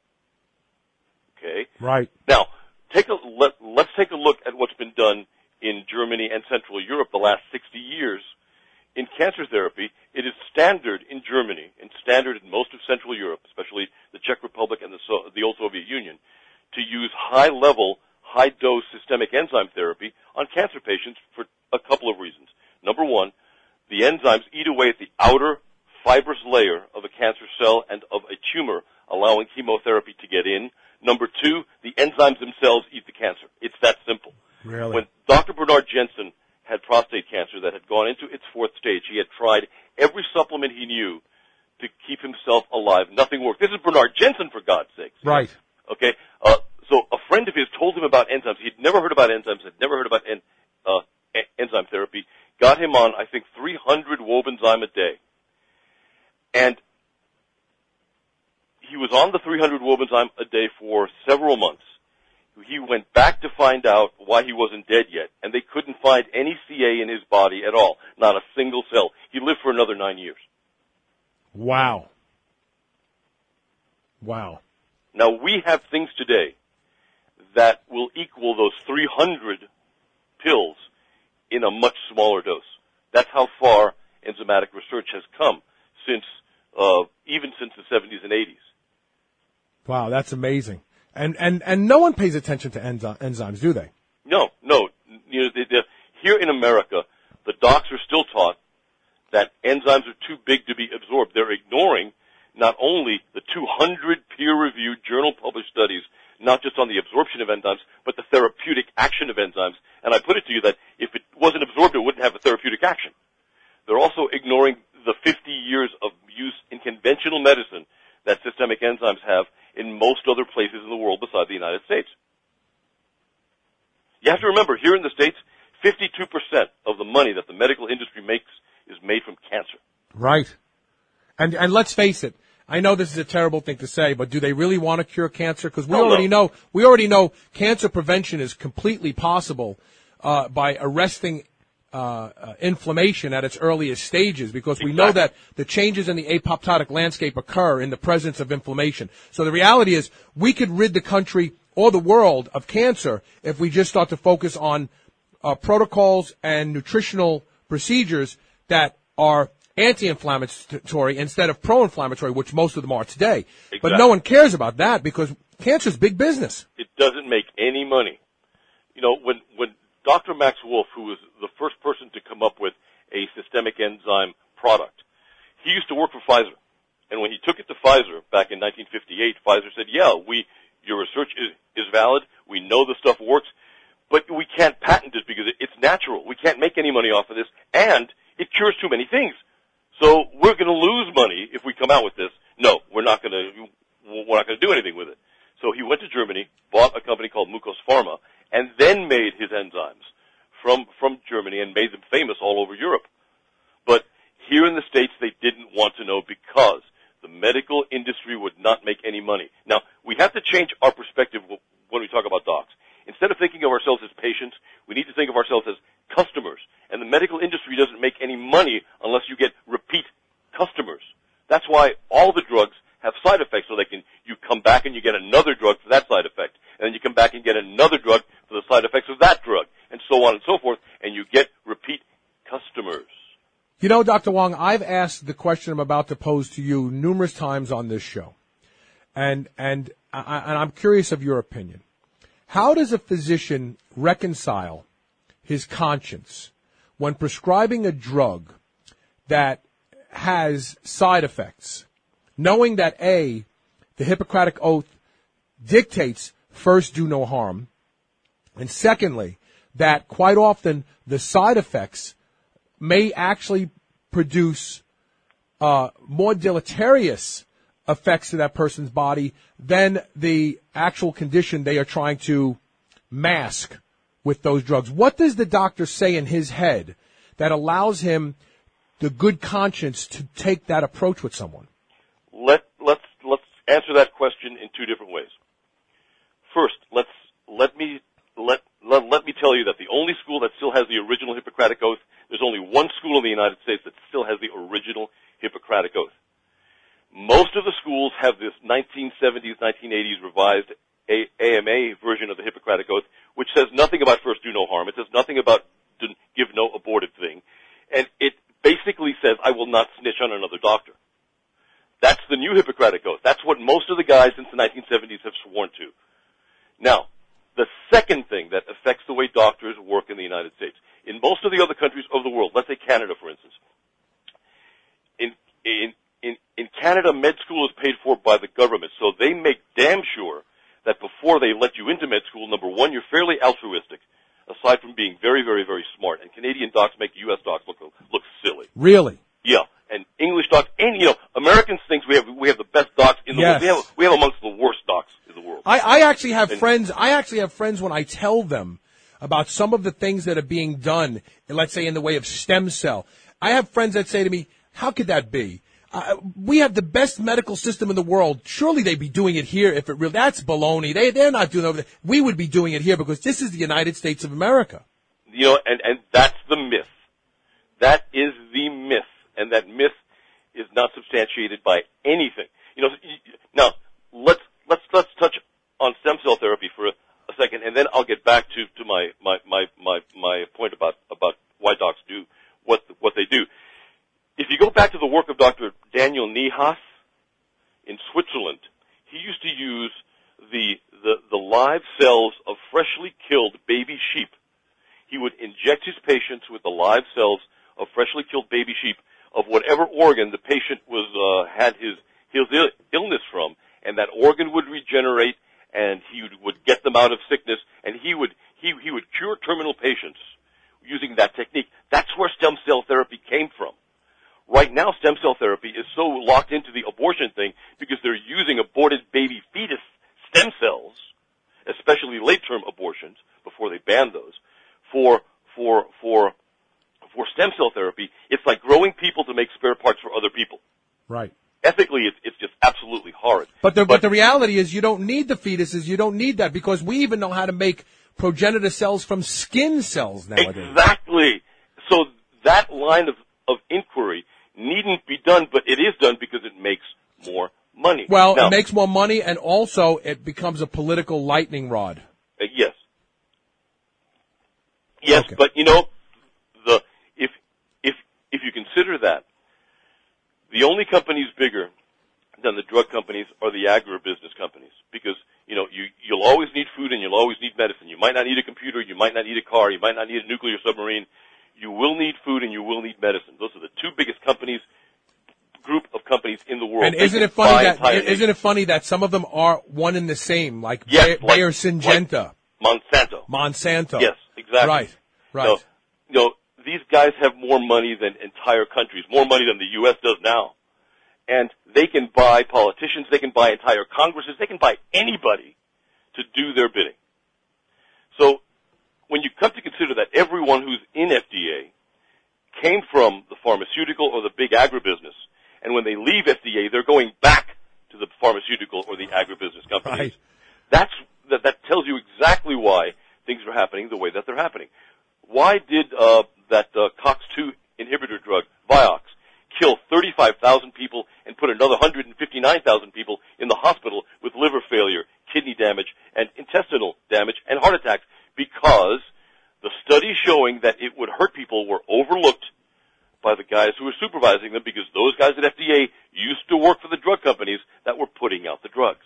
S5: Okay?
S4: Right.
S5: Now, take a, let, let's take a look at what's been done in Germany and Central Europe the last sixty years. In cancer therapy, it is standard in Germany and standard in most of Central Europe, especially the Czech Republic and the, so- the old Soviet Union, to use high-level, high-dose systemic enzyme therapy on cancer patients for a couple of reasons. Number one, the enzymes eat away at the outer fibrous layer of a cancer cell and of a tumor, allowing chemotherapy to get in. Number two, the enzymes themselves eat the cancer. It's that simple.
S4: Really?
S5: When Doctor Bernard Jensen had prostate cancer that had gone into its fourth stage, he had tried every supplement he knew to keep himself alive. Nothing worked. This is Bernard Jensen, for God's sakes.
S4: Right.
S5: Okay? Uh, so a friend of his told him about enzymes. He'd never heard about enzymes, had never heard about en- uh, en- enzyme therapy, got him on, I think, three hundred Wobenzyme a day. And he was on the three hundred Wobenzyme a day for several months. He went back to find out why he wasn't dead yet, and they couldn't find any C A in his body at all, not a single cell. He lived for another nine years.
S4: Wow. Wow.
S5: Now, we have things today that will equal those three hundred pills in a much smaller dose. That's how far enzymatic research has come since, uh, even since the seventies and eighties.
S4: Wow, that's amazing. And, and, and no one pays attention to enzy- enzymes, do they?
S5: No, no. You know, they, they, here in America, the docs are still taught that enzymes are too big to be absorbed. They're ignoring not only the two hundred peer-reviewed journal-published studies, not just on the absorption of enzymes, but the therapeutic action of enzymes. And I put it to you that if it wasn't absorbed, it wouldn't have a therapeutic action. They're also ignoring the fifty years of use in conventional medicine that systemic enzymes have in most other places in the world besides the United States. You have to remember, here in the States, fifty-two percent of the money that the medical industry makes is made from cancer.
S4: Right. And and let's face it, I know this is a terrible thing to say, but do they really want to cure cancer? Because we
S5: no,
S4: already
S5: no.
S4: know we already know cancer prevention is completely possible uh, by arresting uh, uh, inflammation at its earliest stages. Because we
S5: exactly.
S4: know that the changes in the apoptotic landscape occur in the presence of inflammation. So the reality is, we could rid the country or the world of cancer if we just start to focus on uh, protocols and nutritional procedures that are anti-inflammatory instead of pro-inflammatory, which most of them are today.
S5: Exactly.
S4: But no one cares about that because cancer's big business.
S5: It doesn't make any money. You know, when, when Doctor Max Wolf, who was the first person to come up with a systemic enzyme product, he used to work for Pfizer. And when he took it to Pfizer back in nineteen fifty-eight, Pfizer said, yeah, we, your research is, is valid. We know the stuff works, but we can't patent it because it, it's natural. We can't make any money off of this, and it cures too many things. So we're going to lose money if we come out with this. No, we're not going to. We're not going to do anything with it. So he went to Germany, bought a company called Mucos Pharma, and then made his enzymes from from Germany and made them famous all over Europe. But here in the States, they didn't want to know because the medical industry would not make any money. Now, we have to change our perspective when we talk about docs. Instead of thinking of ourselves as patients, we need to think of ourselves as customers. And the medical industry doesn't make any money unless you get repeat customers. That's why all the drugs have side effects, so they can, you come back and you get another drug for that side effect. And then you come back and get another drug for the side effects of that drug, and so on and so forth, and you get repeat customers.
S4: You know, Doctor Wong, I've asked the question I'm about to pose to you numerous times on this show. And, and, I, and I'm curious of your opinion. How does a physician reconcile his conscience when prescribing a drug that has side effects, knowing that A, the Hippocratic Oath dictates first do no harm, and secondly, that quite often the side effects may actually produce uh, more deleterious effects to that person's body than the actual condition they are trying to mask with those drugs. What does the doctor say in his head that allows him the good conscience to take that approach with someone?
S5: Let, let's, let's answer that question in two different ways. First, let's, let me, let, let, let me tell you that the only school that still has the original Hippocratic Oath, there's only one school in the United States that still has the original Hippocratic Oath. Most of the schools have this nineteen seventies, nineteen eighties revised A M A version of the Hippocratic Oath, which says nothing about first do no harm. It says nothing about give no abortive thing. And it basically says, I will not snitch on another doctor. That's the new Hippocratic Oath. That's what most of the guys since the nineteen seventies have sworn to. Now, the second thing that affects the way doctors work in the United States, in most of the other countries of the world, let's say Canada, for instance, in, in, in, in Canada, med school is paid for by the government, so they make damn sure that before they let you into med school, number one, you're fairly altruistic, aside from being very, very, very smart. And Canadian docs make U S docs look look silly.
S4: Really?
S5: Yeah. And English docs, and you know, Americans think we have we have the best docs in the
S4: yes.
S5: world. We have we have amongst the worst docs in the world.
S4: I, I actually have
S5: and,
S4: friends. I actually have friends when I tell them about some of the things that are being done, let's say in the way of stem cell. I have friends that say to me, "How could that be? Uh, we have the best medical system in the world. Surely they'd be doing it here if it really, that's baloney. They, they're not doing it over there. We would be doing it here because this is the United States of America."
S5: You know, and, and that's the myth. That is the myth. And that myth is not substantiated by anything. You know, now, let's, let's, let's touch on stem cell therapy for a, a second, and then I'll get back to, to my, my, my, my, my point about, about why docs do what, what they do. If you go back to the work of Doctor Daniel Niehaus in Switzerland, he used to use the, the, live cells of freshly killed baby sheep. He would inject his patients with the live cells of freshly killed baby sheep of whatever organ the patient was uh, had his his Ill- illness from, and that organ would regenerate, and he would, would get them out of sickness, and he would he he would cure terminal patients using that technique. That's where stem cell therapy came from. Right now, stem cell therapy is so locked into the abortion thing because they're using aborted baby fetus stem cells, especially late-term abortions, before they ban those, for for for for stem cell therapy. It's like growing people to make spare parts for other people.
S4: Right.
S5: Ethically, it's, it's just absolutely horrid.
S4: But the,
S5: but,
S4: but the reality is you don't need the fetuses. You don't need that because we even know how to make progenitor cells from skin cells nowadays.
S5: Exactly. So that line of, of inquiry needn't be done, but it is done because it makes more money.
S4: Well,
S5: now,
S4: it makes more money, and also it becomes a political lightning rod.
S5: Uh, yes. Yes,
S4: Okay.
S5: but you know, the if if if you consider that, the only companies bigger than the drug companies are the agribusiness companies, because you know you you'll always need food and you'll always need medicine. You might not need a computer, you might not need a car, you might not need a nuclear submarine. You will need food and you will need medicine. Those are the two biggest companies, group of companies in the world.
S4: And
S5: They
S4: isn't
S5: can
S4: it funny
S5: buy
S4: that
S5: entire
S4: isn't
S5: nations.
S4: it funny that some of them are one and the same, like
S5: Yes,
S4: Bayer,
S5: like-
S4: Bayer Syngenta,
S5: like Monsanto?
S4: Monsanto.
S5: Yes, exactly.
S4: Right, right.
S5: So, you know, these guys have more money than entire countries, more money than the U S does now. And they can buy politicians, they can buy entire Congresses, they can buy anybody to do their bidding. So when you come to consider that everyone who's in F D A came from the pharmaceutical or the big agribusiness, and when they leave F D A, they're going back to the pharmaceutical or the agribusiness companies.
S4: Right.
S5: That's, that, that tells you exactly why things are happening the way that they're happening. Why did uh, that uh, COX two inhibitor drug, Vioxx, kill thirty-five thousand people and put another one hundred fifty-nine thousand people in the hospital with liver failure, kidney damage, and intestinal damage and heart attacks? Because the studies showing that it would hurt people were overlooked by the guys who were supervising them, because those guys at F D A used to work for the drug companies that were putting out the drugs.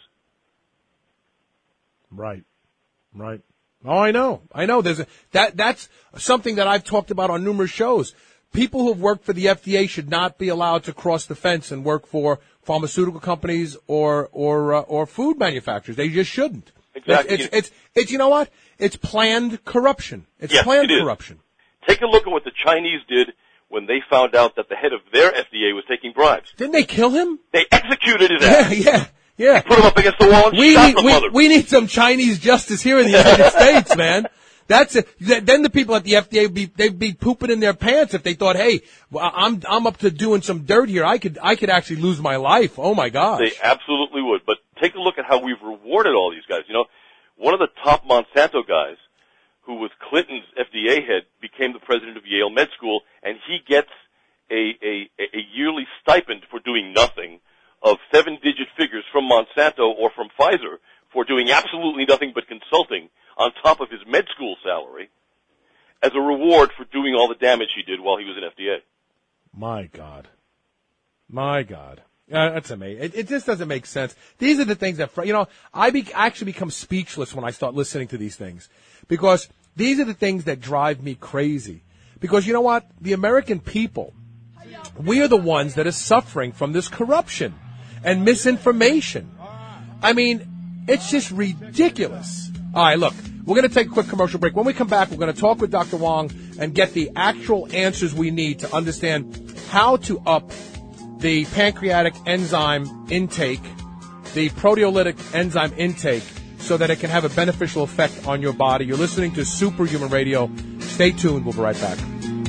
S4: Right, right. Oh, I know, I know. There's a, that. That's something that I've talked about on numerous shows. People who've worked for the F D A should not be allowed to cross the fence and work for pharmaceutical companies or or uh, or food manufacturers. They just shouldn't.
S5: Exactly.
S4: It's, it's it's it's you know what? It's planned corruption. It's
S5: Yes,
S4: planned
S5: it is.
S4: corruption.
S5: Take a look at what the Chinese did when they found out that the head of their F D A was taking bribes.
S4: Didn't they kill him?
S5: They executed his
S4: Yeah,
S5: ass.
S4: yeah, yeah.
S5: Put him up against the wall and
S4: We
S5: shot
S4: need
S5: the
S4: we,
S5: mother.
S4: we need some Chinese justice here in the United States, man. That's it. Th- Then the people at the F D A would be they'd be pooping in their pants if they thought, hey, well, I'm I'm up to doing some dirt here. I could I could actually lose my life. Oh my gosh.
S5: They absolutely would. But take a look at how we've rewarded all these guys. You know, one of the top Monsanto guys, who was Clinton's F D A head, became the president of Yale Med School, and he gets a, a, a yearly stipend for doing nothing of seven-digit figures from Monsanto or from Pfizer for doing absolutely nothing but consulting on top of his med school salary as a reward for doing all the damage he did while he was in F D A.
S4: My God. My God. Uh, that's amazing. It, it just doesn't make sense. These are the things that, fr- you know, I be, actually become speechless when I start listening to these things, because these are the things that drive me crazy. Because you know what? The American people, we are the ones that are suffering from this corruption and misinformation. I mean, it's just ridiculous. All right, look, we're going to take a quick commercial break. When we come back, we're going to talk with Doctor Wong and get the actual answers we need to understand how to up the pancreatic enzyme intake, the proteolytic enzyme intake, so that it can have a beneficial effect on your body. You're listening to Superhuman Radio. Stay tuned. We'll be right back.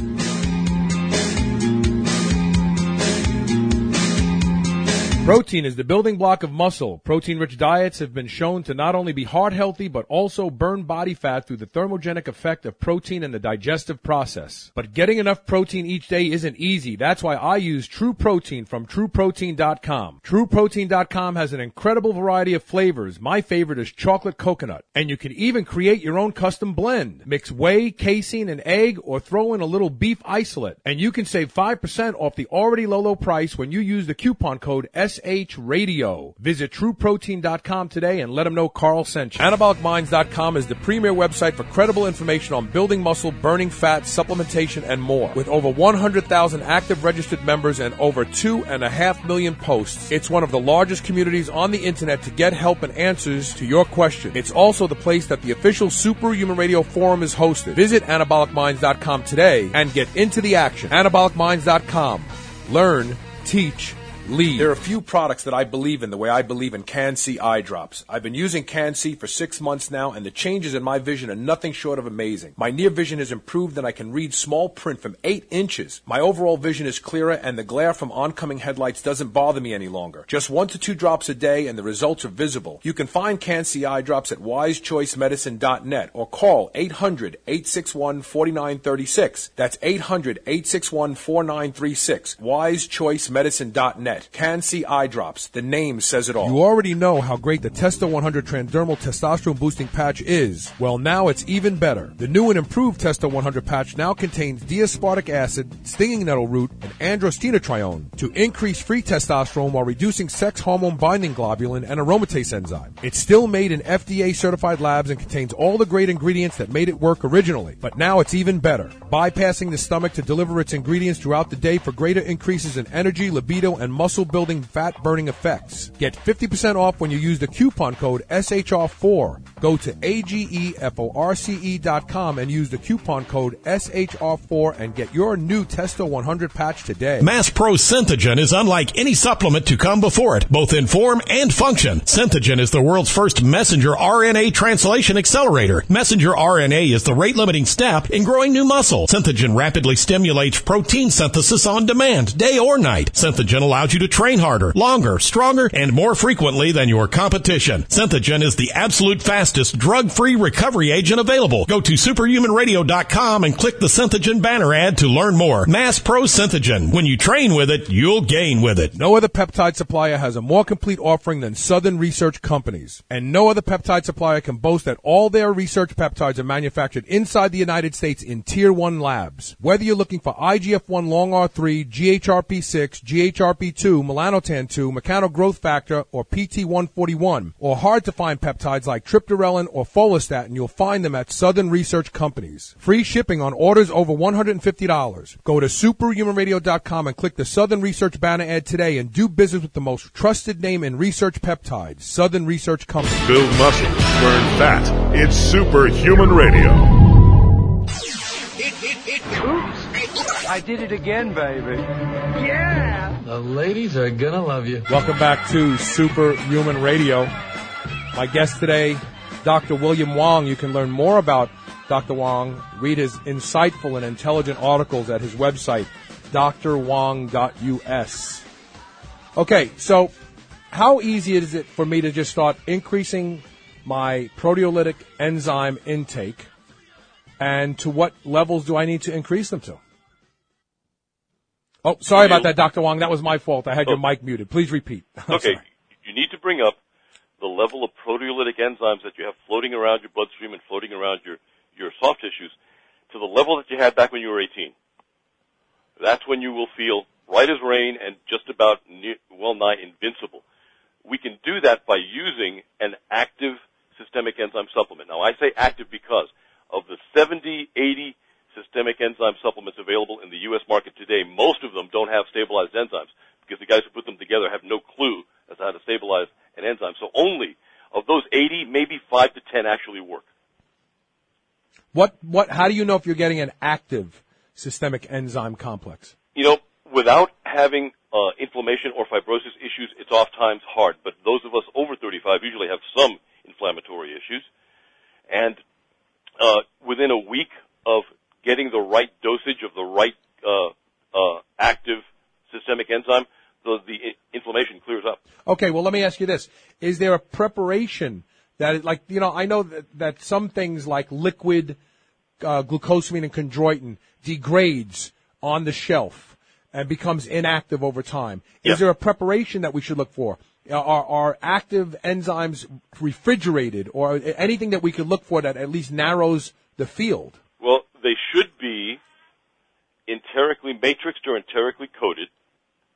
S4: Protein is the building block of muscle. Protein-rich diets have been shown to not only be heart healthy, but also burn body fat through the thermogenic effect of protein in the digestive process. But getting enough protein each day isn't easy. That's why I use True Protein from True Protein dot com. True Protein dot com has an incredible variety of flavors. My favorite is chocolate coconut. And you can even create your own custom blend. Mix whey, casein, and egg, or throw in a little beef isolate. And you can save five percent off the already low, low price when you use the coupon code S S H Radio. Visit true protein dot com today and let them know Carl sent you. anabolic minds dot com is the premier website for credible information on building muscle, burning fat, supplementation, and more. With over one hundred thousand active registered members and over two and a half million posts, it's one of the largest communities on the internet to get help and answers to your questions. It's also the place that the official Superhuman Radio Forum is hosted. Visit anabolic minds dot com today and get into the action. anabolic minds dot com. Learn, teach, lead. There are a few products that I believe in the way I believe in Can-C eye drops. I've been using Can-C for six months now, and the changes in my vision are nothing short of amazing. My near vision has improved, and I can read small print from eight inches. My overall vision is clearer, and the glare from oncoming headlights doesn't bother me any longer. Just one to two drops a day, and the results are visible. You can find Can-C eye drops at wise choice medicine dot net or call eight hundred, eight six one, four nine three six. That's eight hundred, eight six one, four nine three six. wise choice medicine dot net. Can-C eye drops. The name says it all. You already know how great the Testo one hundred transdermal testosterone boosting patch is. Well, now it's even better. The new and improved Testo one hundred patch now contains D-aspartic acid, stinging nettle root, and androstenedione to increase free testosterone while reducing sex hormone binding globulin and aromatase enzyme. It's still made in F D A certified labs and contains all the great ingredients that made it work originally. But now it's even better. Bypassing the stomach to deliver its ingredients throughout the day for greater increases in energy, libido, and muscle building fat burning effects. Get fifty percent off when you use the coupon code S H R four. Go to A G E F O R C E dot com and use the coupon code S H R four and get your new Testo one hundred patch today.
S6: Mass Pro Synthogen is unlike any supplement to come before it, both in form and function. Synthogen is the world's first messenger R N A translation accelerator. Messenger R N A is the rate-limiting step in growing new muscle. Synthogen rapidly stimulates protein synthesis on demand, day or night. Synthogen allows you to train harder, longer, stronger, and more frequently than your competition. Synthogen is the absolute fastest drug-free recovery agent available. Go to superhuman radio dot com and click the Synthogen banner ad to learn more. Mass Pro Synthogen. When you train with it, you'll gain with it.
S4: No other peptide supplier has a more complete offering than Southern Research Companies. And no other peptide supplier can boast that all their research peptides are manufactured inside the United States in Tier one labs. Whether you're looking for I G F one long R three, G H R P six, G H R P two, melanotan two, mechano growth factor, or P T one forty-one, or hard to find peptides like triptorelin or follistatin, you'll find them at Southern Research Companies. Free shipping on orders over one hundred fifty dollars. Go to superhuman radio dot com and click the Southern Research banner ad today and do business with the most trusted name in research peptides, Southern Research Company.
S2: Build muscle, burn fat. It's Superhuman Radio.
S8: Oops. I did it again, baby. Yeah.
S9: The ladies are gonna love you.
S4: Welcome back to Superhuman Radio. My guest today, Doctor William Wong. You can learn more about Doctor Wong, read his insightful and intelligent articles at his website, d r wong dot u s. Okay, so how easy is it for me to just start increasing my proteolytic enzyme intake, and to what levels do I need to increase them to? Oh, sorry about that, Doctor Wong. That was my fault. I had
S5: oh.
S4: your mic muted. Please repeat.
S5: Okay, you need to bring up the level of proteolytic enzymes that you have floating around your bloodstream and floating around your, your soft tissues to the level that you had back when you were eighteen. That's when you will feel right as rain and just about near, well nigh invincible. We can do that by using an active systemic enzyme supplement. Now, I say active because of the seventy, eighty systemic enzyme supplements available in the U S market today, most of them don't have stabilized enzymes because the guys who put them together have no clue as to how to stabilize an enzyme. So only of those eighty, maybe five to ten actually work.
S4: What, what, how do you know if you're getting an active systemic enzyme complex?
S5: You know, without having uh, inflammation or fibrosis issues, it's oft times hard. But those of us over thirty-five usually have some inflammatory issues. And uh, within a week of getting the right dosage of the right uh, uh, active systemic enzyme, the, the inflammation clears up.
S4: Okay, well, let me ask you this. Is there a preparation that, like, you know, I know that, that some things like liquid uh, glucosamine and chondroitin degrades on the shelf and becomes inactive over time. Is yeah. there a preparation that we should look for? Are, are active enzymes refrigerated, or anything that we could look for that at least narrows the field?
S5: Well, they should be enterically matrixed or enterically coated.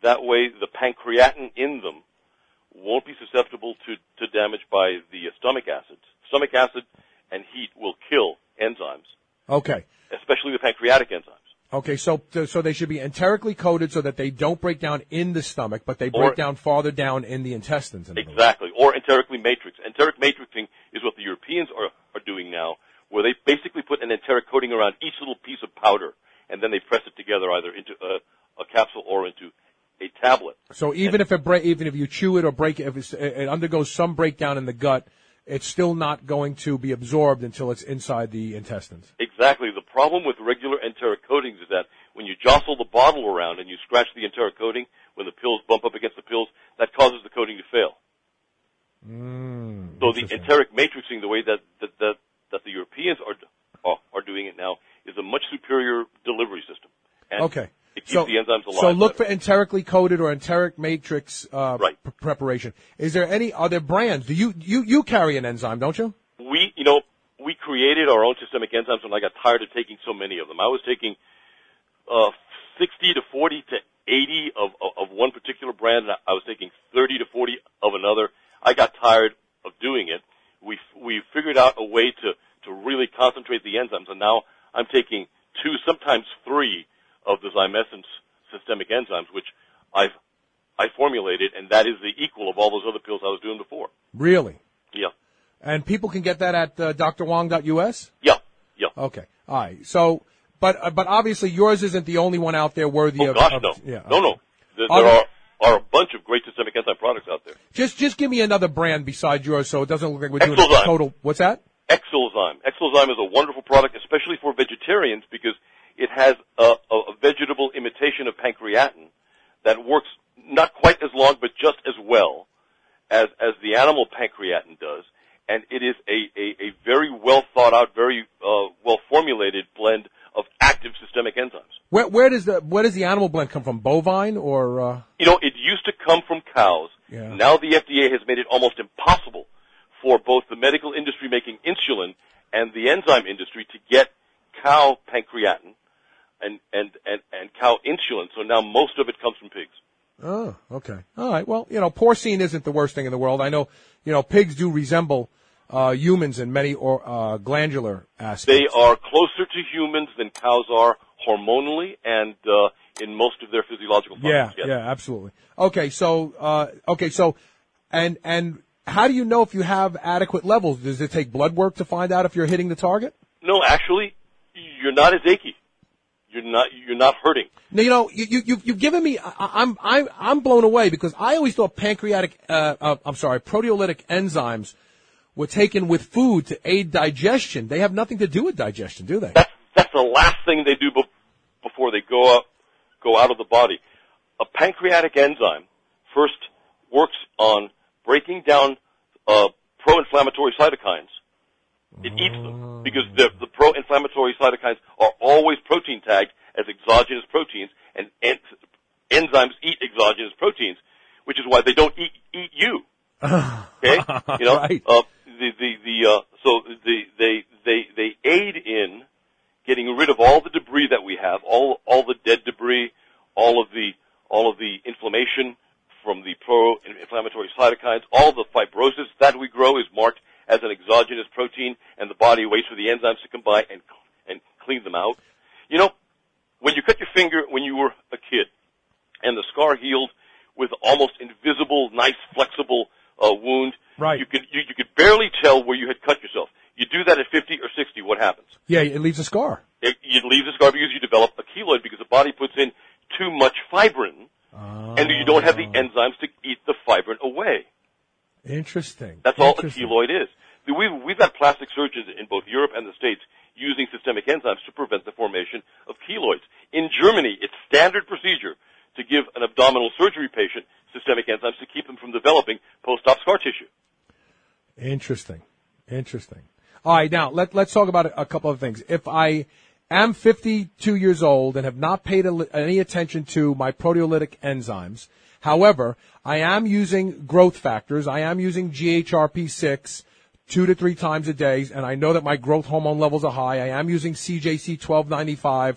S5: That way, the pancreatin in them won't be susceptible to, to damage by the stomach acids. Stomach acid and heat will kill enzymes.
S4: Okay.
S5: Especially the pancreatic enzymes.
S4: Okay, so so they should be enterically coated so that they don't break down in the stomach, but they break
S5: Or-
S4: down farther down in the intestines. In other words.
S5: Exactly. Or enterically matrix. Enteric matrixing is what the Europeans are, are doing now, where they basically put an enteric coating around each little piece of powder, and then they press it together either into a, a capsule or into a tablet.
S4: So even if it break, even if you chew it or break it, if it's, it undergoes some breakdown in the gut, it's still not going to be absorbed until it's inside the intestines.
S5: Exactly. The problem with regular enteric coatings is that when you jostle the bottle around and you scratch the enteric coating, when the pills bump up against the pills, that causes the coating to fail.
S4: Mm,
S5: so the enteric matrixing, the way that that that, that the Europeans are, are are doing it now, is a much superior delivery system. And
S4: okay.
S5: It keeps
S4: so,
S5: the enzymes alive.
S4: So look
S5: better.
S4: for enterically coated or enteric matrix uh,
S5: Right.
S4: p- preparation. Is there any other brands? Do you, you you carry an enzyme, don't you?
S5: We, you know, we created our own systemic enzymes when I got tired of taking so many of them. I was taking uh, sixty to forty to eighty of, of, of one particular brand, and I was taking thirty to forty of another. I got tired of doing it. We we figured out a way to, to really concentrate the enzymes, and now I'm taking two, sometimes three, of the Zymessence systemic enzymes, which I've I formulated, and that is the equal of all those other pills I was doing before.
S4: Really?
S5: Yeah.
S4: And people can get that at uh, d r wong dot u s?
S5: Yeah. Yeah.
S4: Okay. All right. So, but uh, but obviously yours isn't the only one out there worthy
S5: Oh
S4: of.
S5: gosh,
S4: of,
S5: no.
S4: Yeah.
S5: No, no. There,
S4: Are
S5: there
S4: there-
S5: are, are a bunch of great systemic enzyme products out there.
S4: Just just give me another brand besides yours, so it doesn't look like we're doing a
S5: Exozyme.
S4: total. What's that?
S5: Exozyme. Exozyme is a wonderful product, especially for vegetarians, because it has a, a, a vegetable imitation of pancreatin that works not quite as long, but just as well as, as the animal pancreatin does. And it is a, a, a very well thought out, very uh, well formulated blend of active systemic enzymes.
S4: Where where does the where does the animal blend come from? Bovine or? Uh...
S5: You know, it used to come from cows.
S4: Yeah.
S5: Now the F D A has made it almost impossible for both the medical industry making insulin and the enzyme industry to get cow pancreatin and, and, and, and cow insulin. So now most of it comes from pigs.
S4: Oh, okay. All right. Well, you know, porcine isn't the worst thing in the world. I know, you know, pigs do resemble uh, humans in many or, uh, glandular aspects.
S5: They are closer to humans than cows are hormonally and uh, in most of their physiological
S4: Yeah,
S5: functions. Yes.
S4: yeah, absolutely. Okay, so, uh, okay, so, and and how do you know if you have adequate levels? Does it take blood work to find out if you're hitting the target?
S5: No, actually, you're not as achy. You're not. You're not hurting.
S4: Now, you know, you, you, you've, you've given me, I, I'm, I'm, I'm blown away because I always thought pancreatic, uh, uh, I'm sorry, proteolytic enzymes were taken with food to aid digestion. They have nothing to do with digestion, do they?
S5: That's that's the last thing they do be- before they go out go out of the body. A pancreatic enzyme first works on breaking down uh, pro-inflammatory cytokines. It eats them because the, the pro-inflammatory cytokines are always protein tagged as exogenous proteins, and en- enzymes eat exogenous proteins, which is why they don't eat eat you. Okay, you know,
S4: Right.
S5: uh, the the the uh, so the they they they aid in getting rid of all the debris that we have, all all the dead debris, all of the all of the inflammation from the pro-inflammatory cytokines, all the fibrosis that we grow is marked as an exogenous protein, and the body waits for the enzymes to come by and and clean them out. You know, when you cut your finger when you were a kid, and the scar healed with almost invisible, nice, flexible uh, wound,
S4: Right.
S5: you could you, you could barely tell where you had cut yourself. You do that at fifty or sixty, what happens?
S4: Yeah, it leaves a scar.
S5: It, you leave the scar because you develop a keloid because the body puts in too much fibrin,
S4: Oh.
S5: and you don't have the enzymes to eat the fibrin away.
S4: Interesting.
S5: That's all a
S4: Interesting.
S5: keloid is. We've, we've got plastic surgeons in both Europe and the States using systemic enzymes to prevent the formation of keloids. In Germany, it's standard procedure to give an abdominal surgery patient systemic enzymes to keep them from developing post-op scar tissue.
S4: Interesting. Interesting. All right, now let, let's talk about a, a couple of things. If I am fifty-two years old and have not paid a, any attention to my proteolytic enzymes, however, I am using growth factors, I am using G H R P six two to three times a day, and I know that my growth hormone levels are high. I am using C J C twelve ninety-five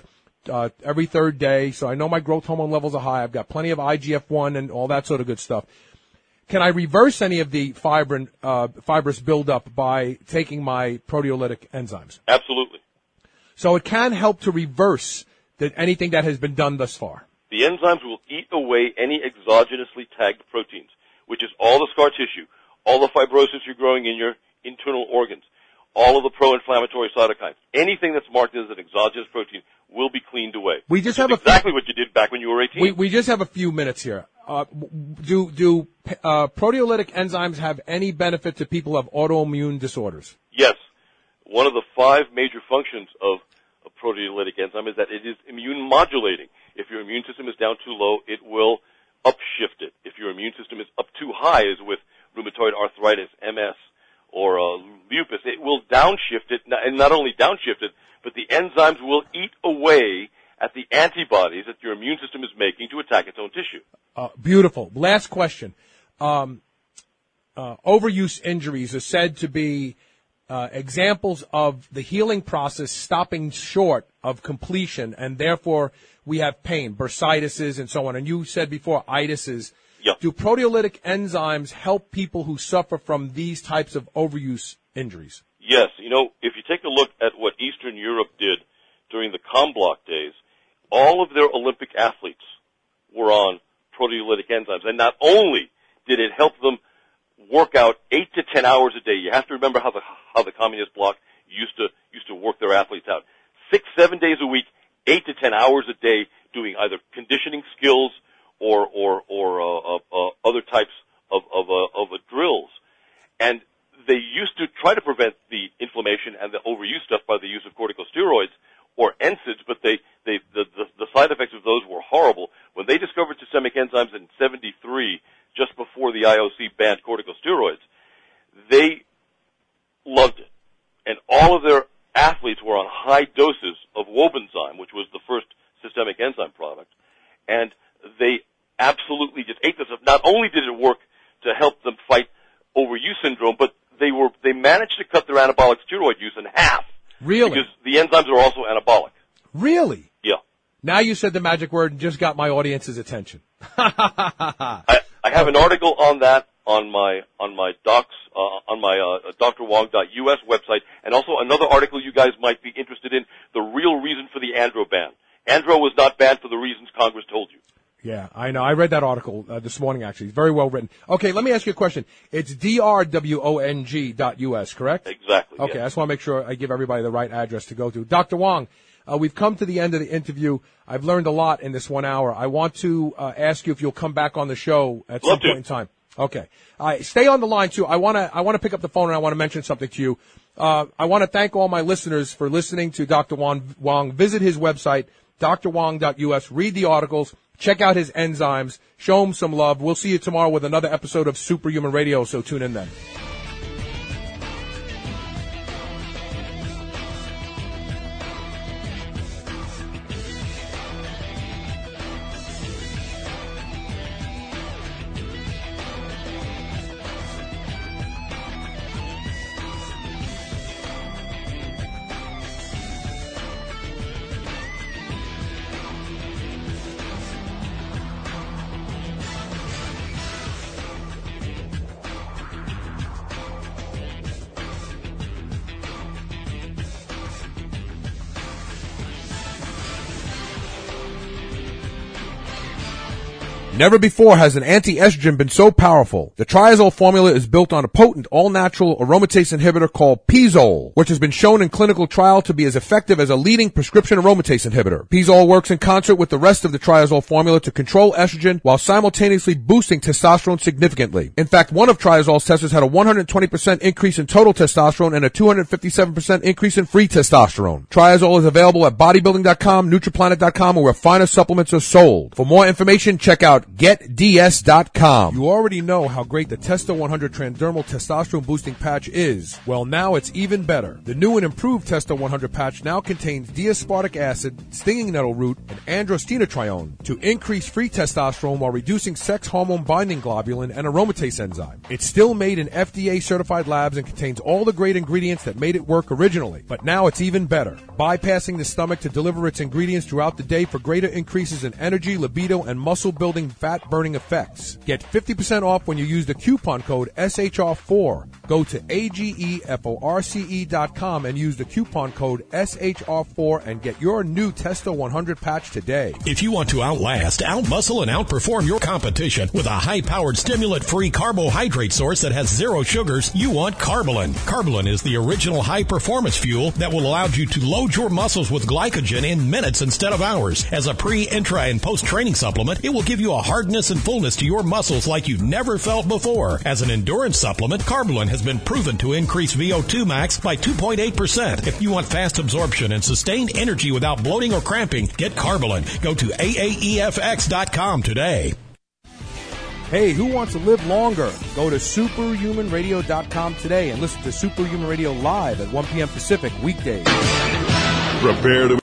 S4: uh, every third day, so I know my growth hormone levels are high. I've got plenty of I G F one and all that sort of good stuff. Can I reverse any of the fibrin, uh, fibrous buildup by taking my proteolytic enzymes?
S5: Absolutely.
S4: So it can help to reverse the, anything that has been done thus far.
S5: The enzymes will eat away any exogenously tagged proteins, which is all the scar tissue, all the fibrosis you're growing in your internal organs, all of the pro-inflammatory cytokines. Anything that's marked as an exogenous protein will be cleaned away.
S4: We just
S5: Which
S4: have
S5: is
S4: a
S5: exactly what you did back when you were eighteen.
S4: We, we just have a few minutes here. Uh, do do uh, proteolytic enzymes have any benefit to people who have autoimmune disorders?
S5: Yes. One of the five major functions of a proteolytic enzyme is that it is immune modulating. If your immune system is down too low, it will upshift it. If your immune system is up too high, as with rheumatoid arthritis, M S, or uh, lupus, it will downshift it, and not only downshift it, but the enzymes will eat away at the antibodies that your immune system is making to attack its own tissue.
S4: Uh, beautiful. Last question. Um, uh, overuse injuries are said to be uh, examples of the healing process stopping short of completion, and therefore we have pain, bursitis and so on. And you said before, itises.
S5: Yep.
S4: Do proteolytic enzymes help people who suffer from these types of overuse injuries?
S5: Yes. You know, if you take a look at what Eastern Europe did during the Comblock days, all of their Olympic athletes were on proteolytic enzymes. And not only did it help them work out eight to ten hours a day, you have to remember how the, how the communist bloc used to, used to work their athletes out. Six, seven days a week, eight to ten hours a day, doing either conditioning skills or, or, or, uh, uh, other types of, of, uh, of uh, drills. And they used to try to prevent the inflammation and the overuse stuff by the use of corticosteroids or N SAIDs, but they, they, the, the, the side effects of those were horrible. When they discovered systemic enzymes in seventy-three, just before the I O C banned corticosteroids, they loved it. And all of their athletes were on high doses of Wobenzyme, which was the first systemic enzyme product. And they absolutely just ate this up. Not only did it work to help them fight overuse syndrome, but they were, they managed to cut their anabolic steroid use in half.
S4: Really?
S5: Because the enzymes are also anabolic.
S4: Really?
S5: Yeah.
S4: Now you said the magic word and just got my audience's attention.
S5: I, I have an article on that on my on my docs uh, on my uh, D R Wong dot U S website, and also another article you guys might be interested in: the real reason for the andro ban. Andro was not banned for the reasons Congress told you.
S4: Yeah, I know. I read that article uh, this morning, actually. It's very well written. Okay, let me ask you a question. It's D R Wong dot U S, correct?
S5: Exactly.
S4: Okay,
S5: yes.
S4: I just want to make sure I give everybody the right address to go to. Doctor Wong, uh, we've come to the end of the interview. I've learned a lot in this one hour. I want to uh, ask you if you'll come back on the show at
S5: Love
S4: some
S5: to.
S4: point in time. Okay. All right, stay on the line, too. I want to I want to pick up the phone, and I want to mention something to you. Uh, I want to thank all my listeners for listening to Doctor Wong. Wong. Visit his website, D R Wong dot U S. Read the articles. Check out his enzymes. Show him some love. We'll see you tomorrow with another episode of Superhuman Radio, so tune in then. Never before has an anti-estrogen been so powerful. The Triazole formula is built on a potent, all-natural aromatase inhibitor called Pizole, which has been shown in clinical trial to be as effective as a leading prescription aromatase inhibitor. Pizole works in concert with the rest of the Triazole formula to control estrogen while simultaneously boosting testosterone significantly. In fact, one of Triazole's testers had a one hundred twenty percent increase in total testosterone and a two hundred fifty-seven percent increase in free testosterone. Triazole is available at bodybuilding dot com, Nutriplanet dot com, or where finer supplements are sold. For more information, check out dot get d s dot com. You already know how great the Testo one hundred Transdermal Testosterone Boosting Patch is. Well, now it's even better. The new and improved Testo one hundred patch now contains D-aspartic acid, stinging nettle root, and androstenedione to increase free testosterone while reducing sex hormone binding globulin and aromatase enzyme. It's still made in F D A-certified labs and contains all the great ingredients that made it work originally. But now it's even better, bypassing the stomach to deliver its ingredients throughout the day for greater increases in energy, libido, and muscle-building, fat-burning effects. Get fifty percent off when you use the coupon code S H R four. Go to A G E F O R C E dot com and use the coupon code S H R four and get your new Testo one hundred patch today.
S6: If you want to outlast, outmuscle, and outperform your competition with a high-powered, stimulant-free carbohydrate source that has zero sugars, you want Carbolin. Carbolin is the original high-performance fuel that will allow you to load your muscles with glycogen in minutes instead of hours. As a pre, intra, and post-training supplement, it will give you a hardness and fullness to your muscles like you've never felt before. As an endurance supplement, Carbolin has been proven to increase V O two max by two point eight percent. If you want fast absorption and sustained energy without bloating or cramping, get Carbolin. Go to A A E F X dot com today.
S4: Hey, who wants to live longer? Go to superhuman radio dot com today and listen to Superhuman Radio live at one p.m. Pacific weekdays.
S2: Prepare to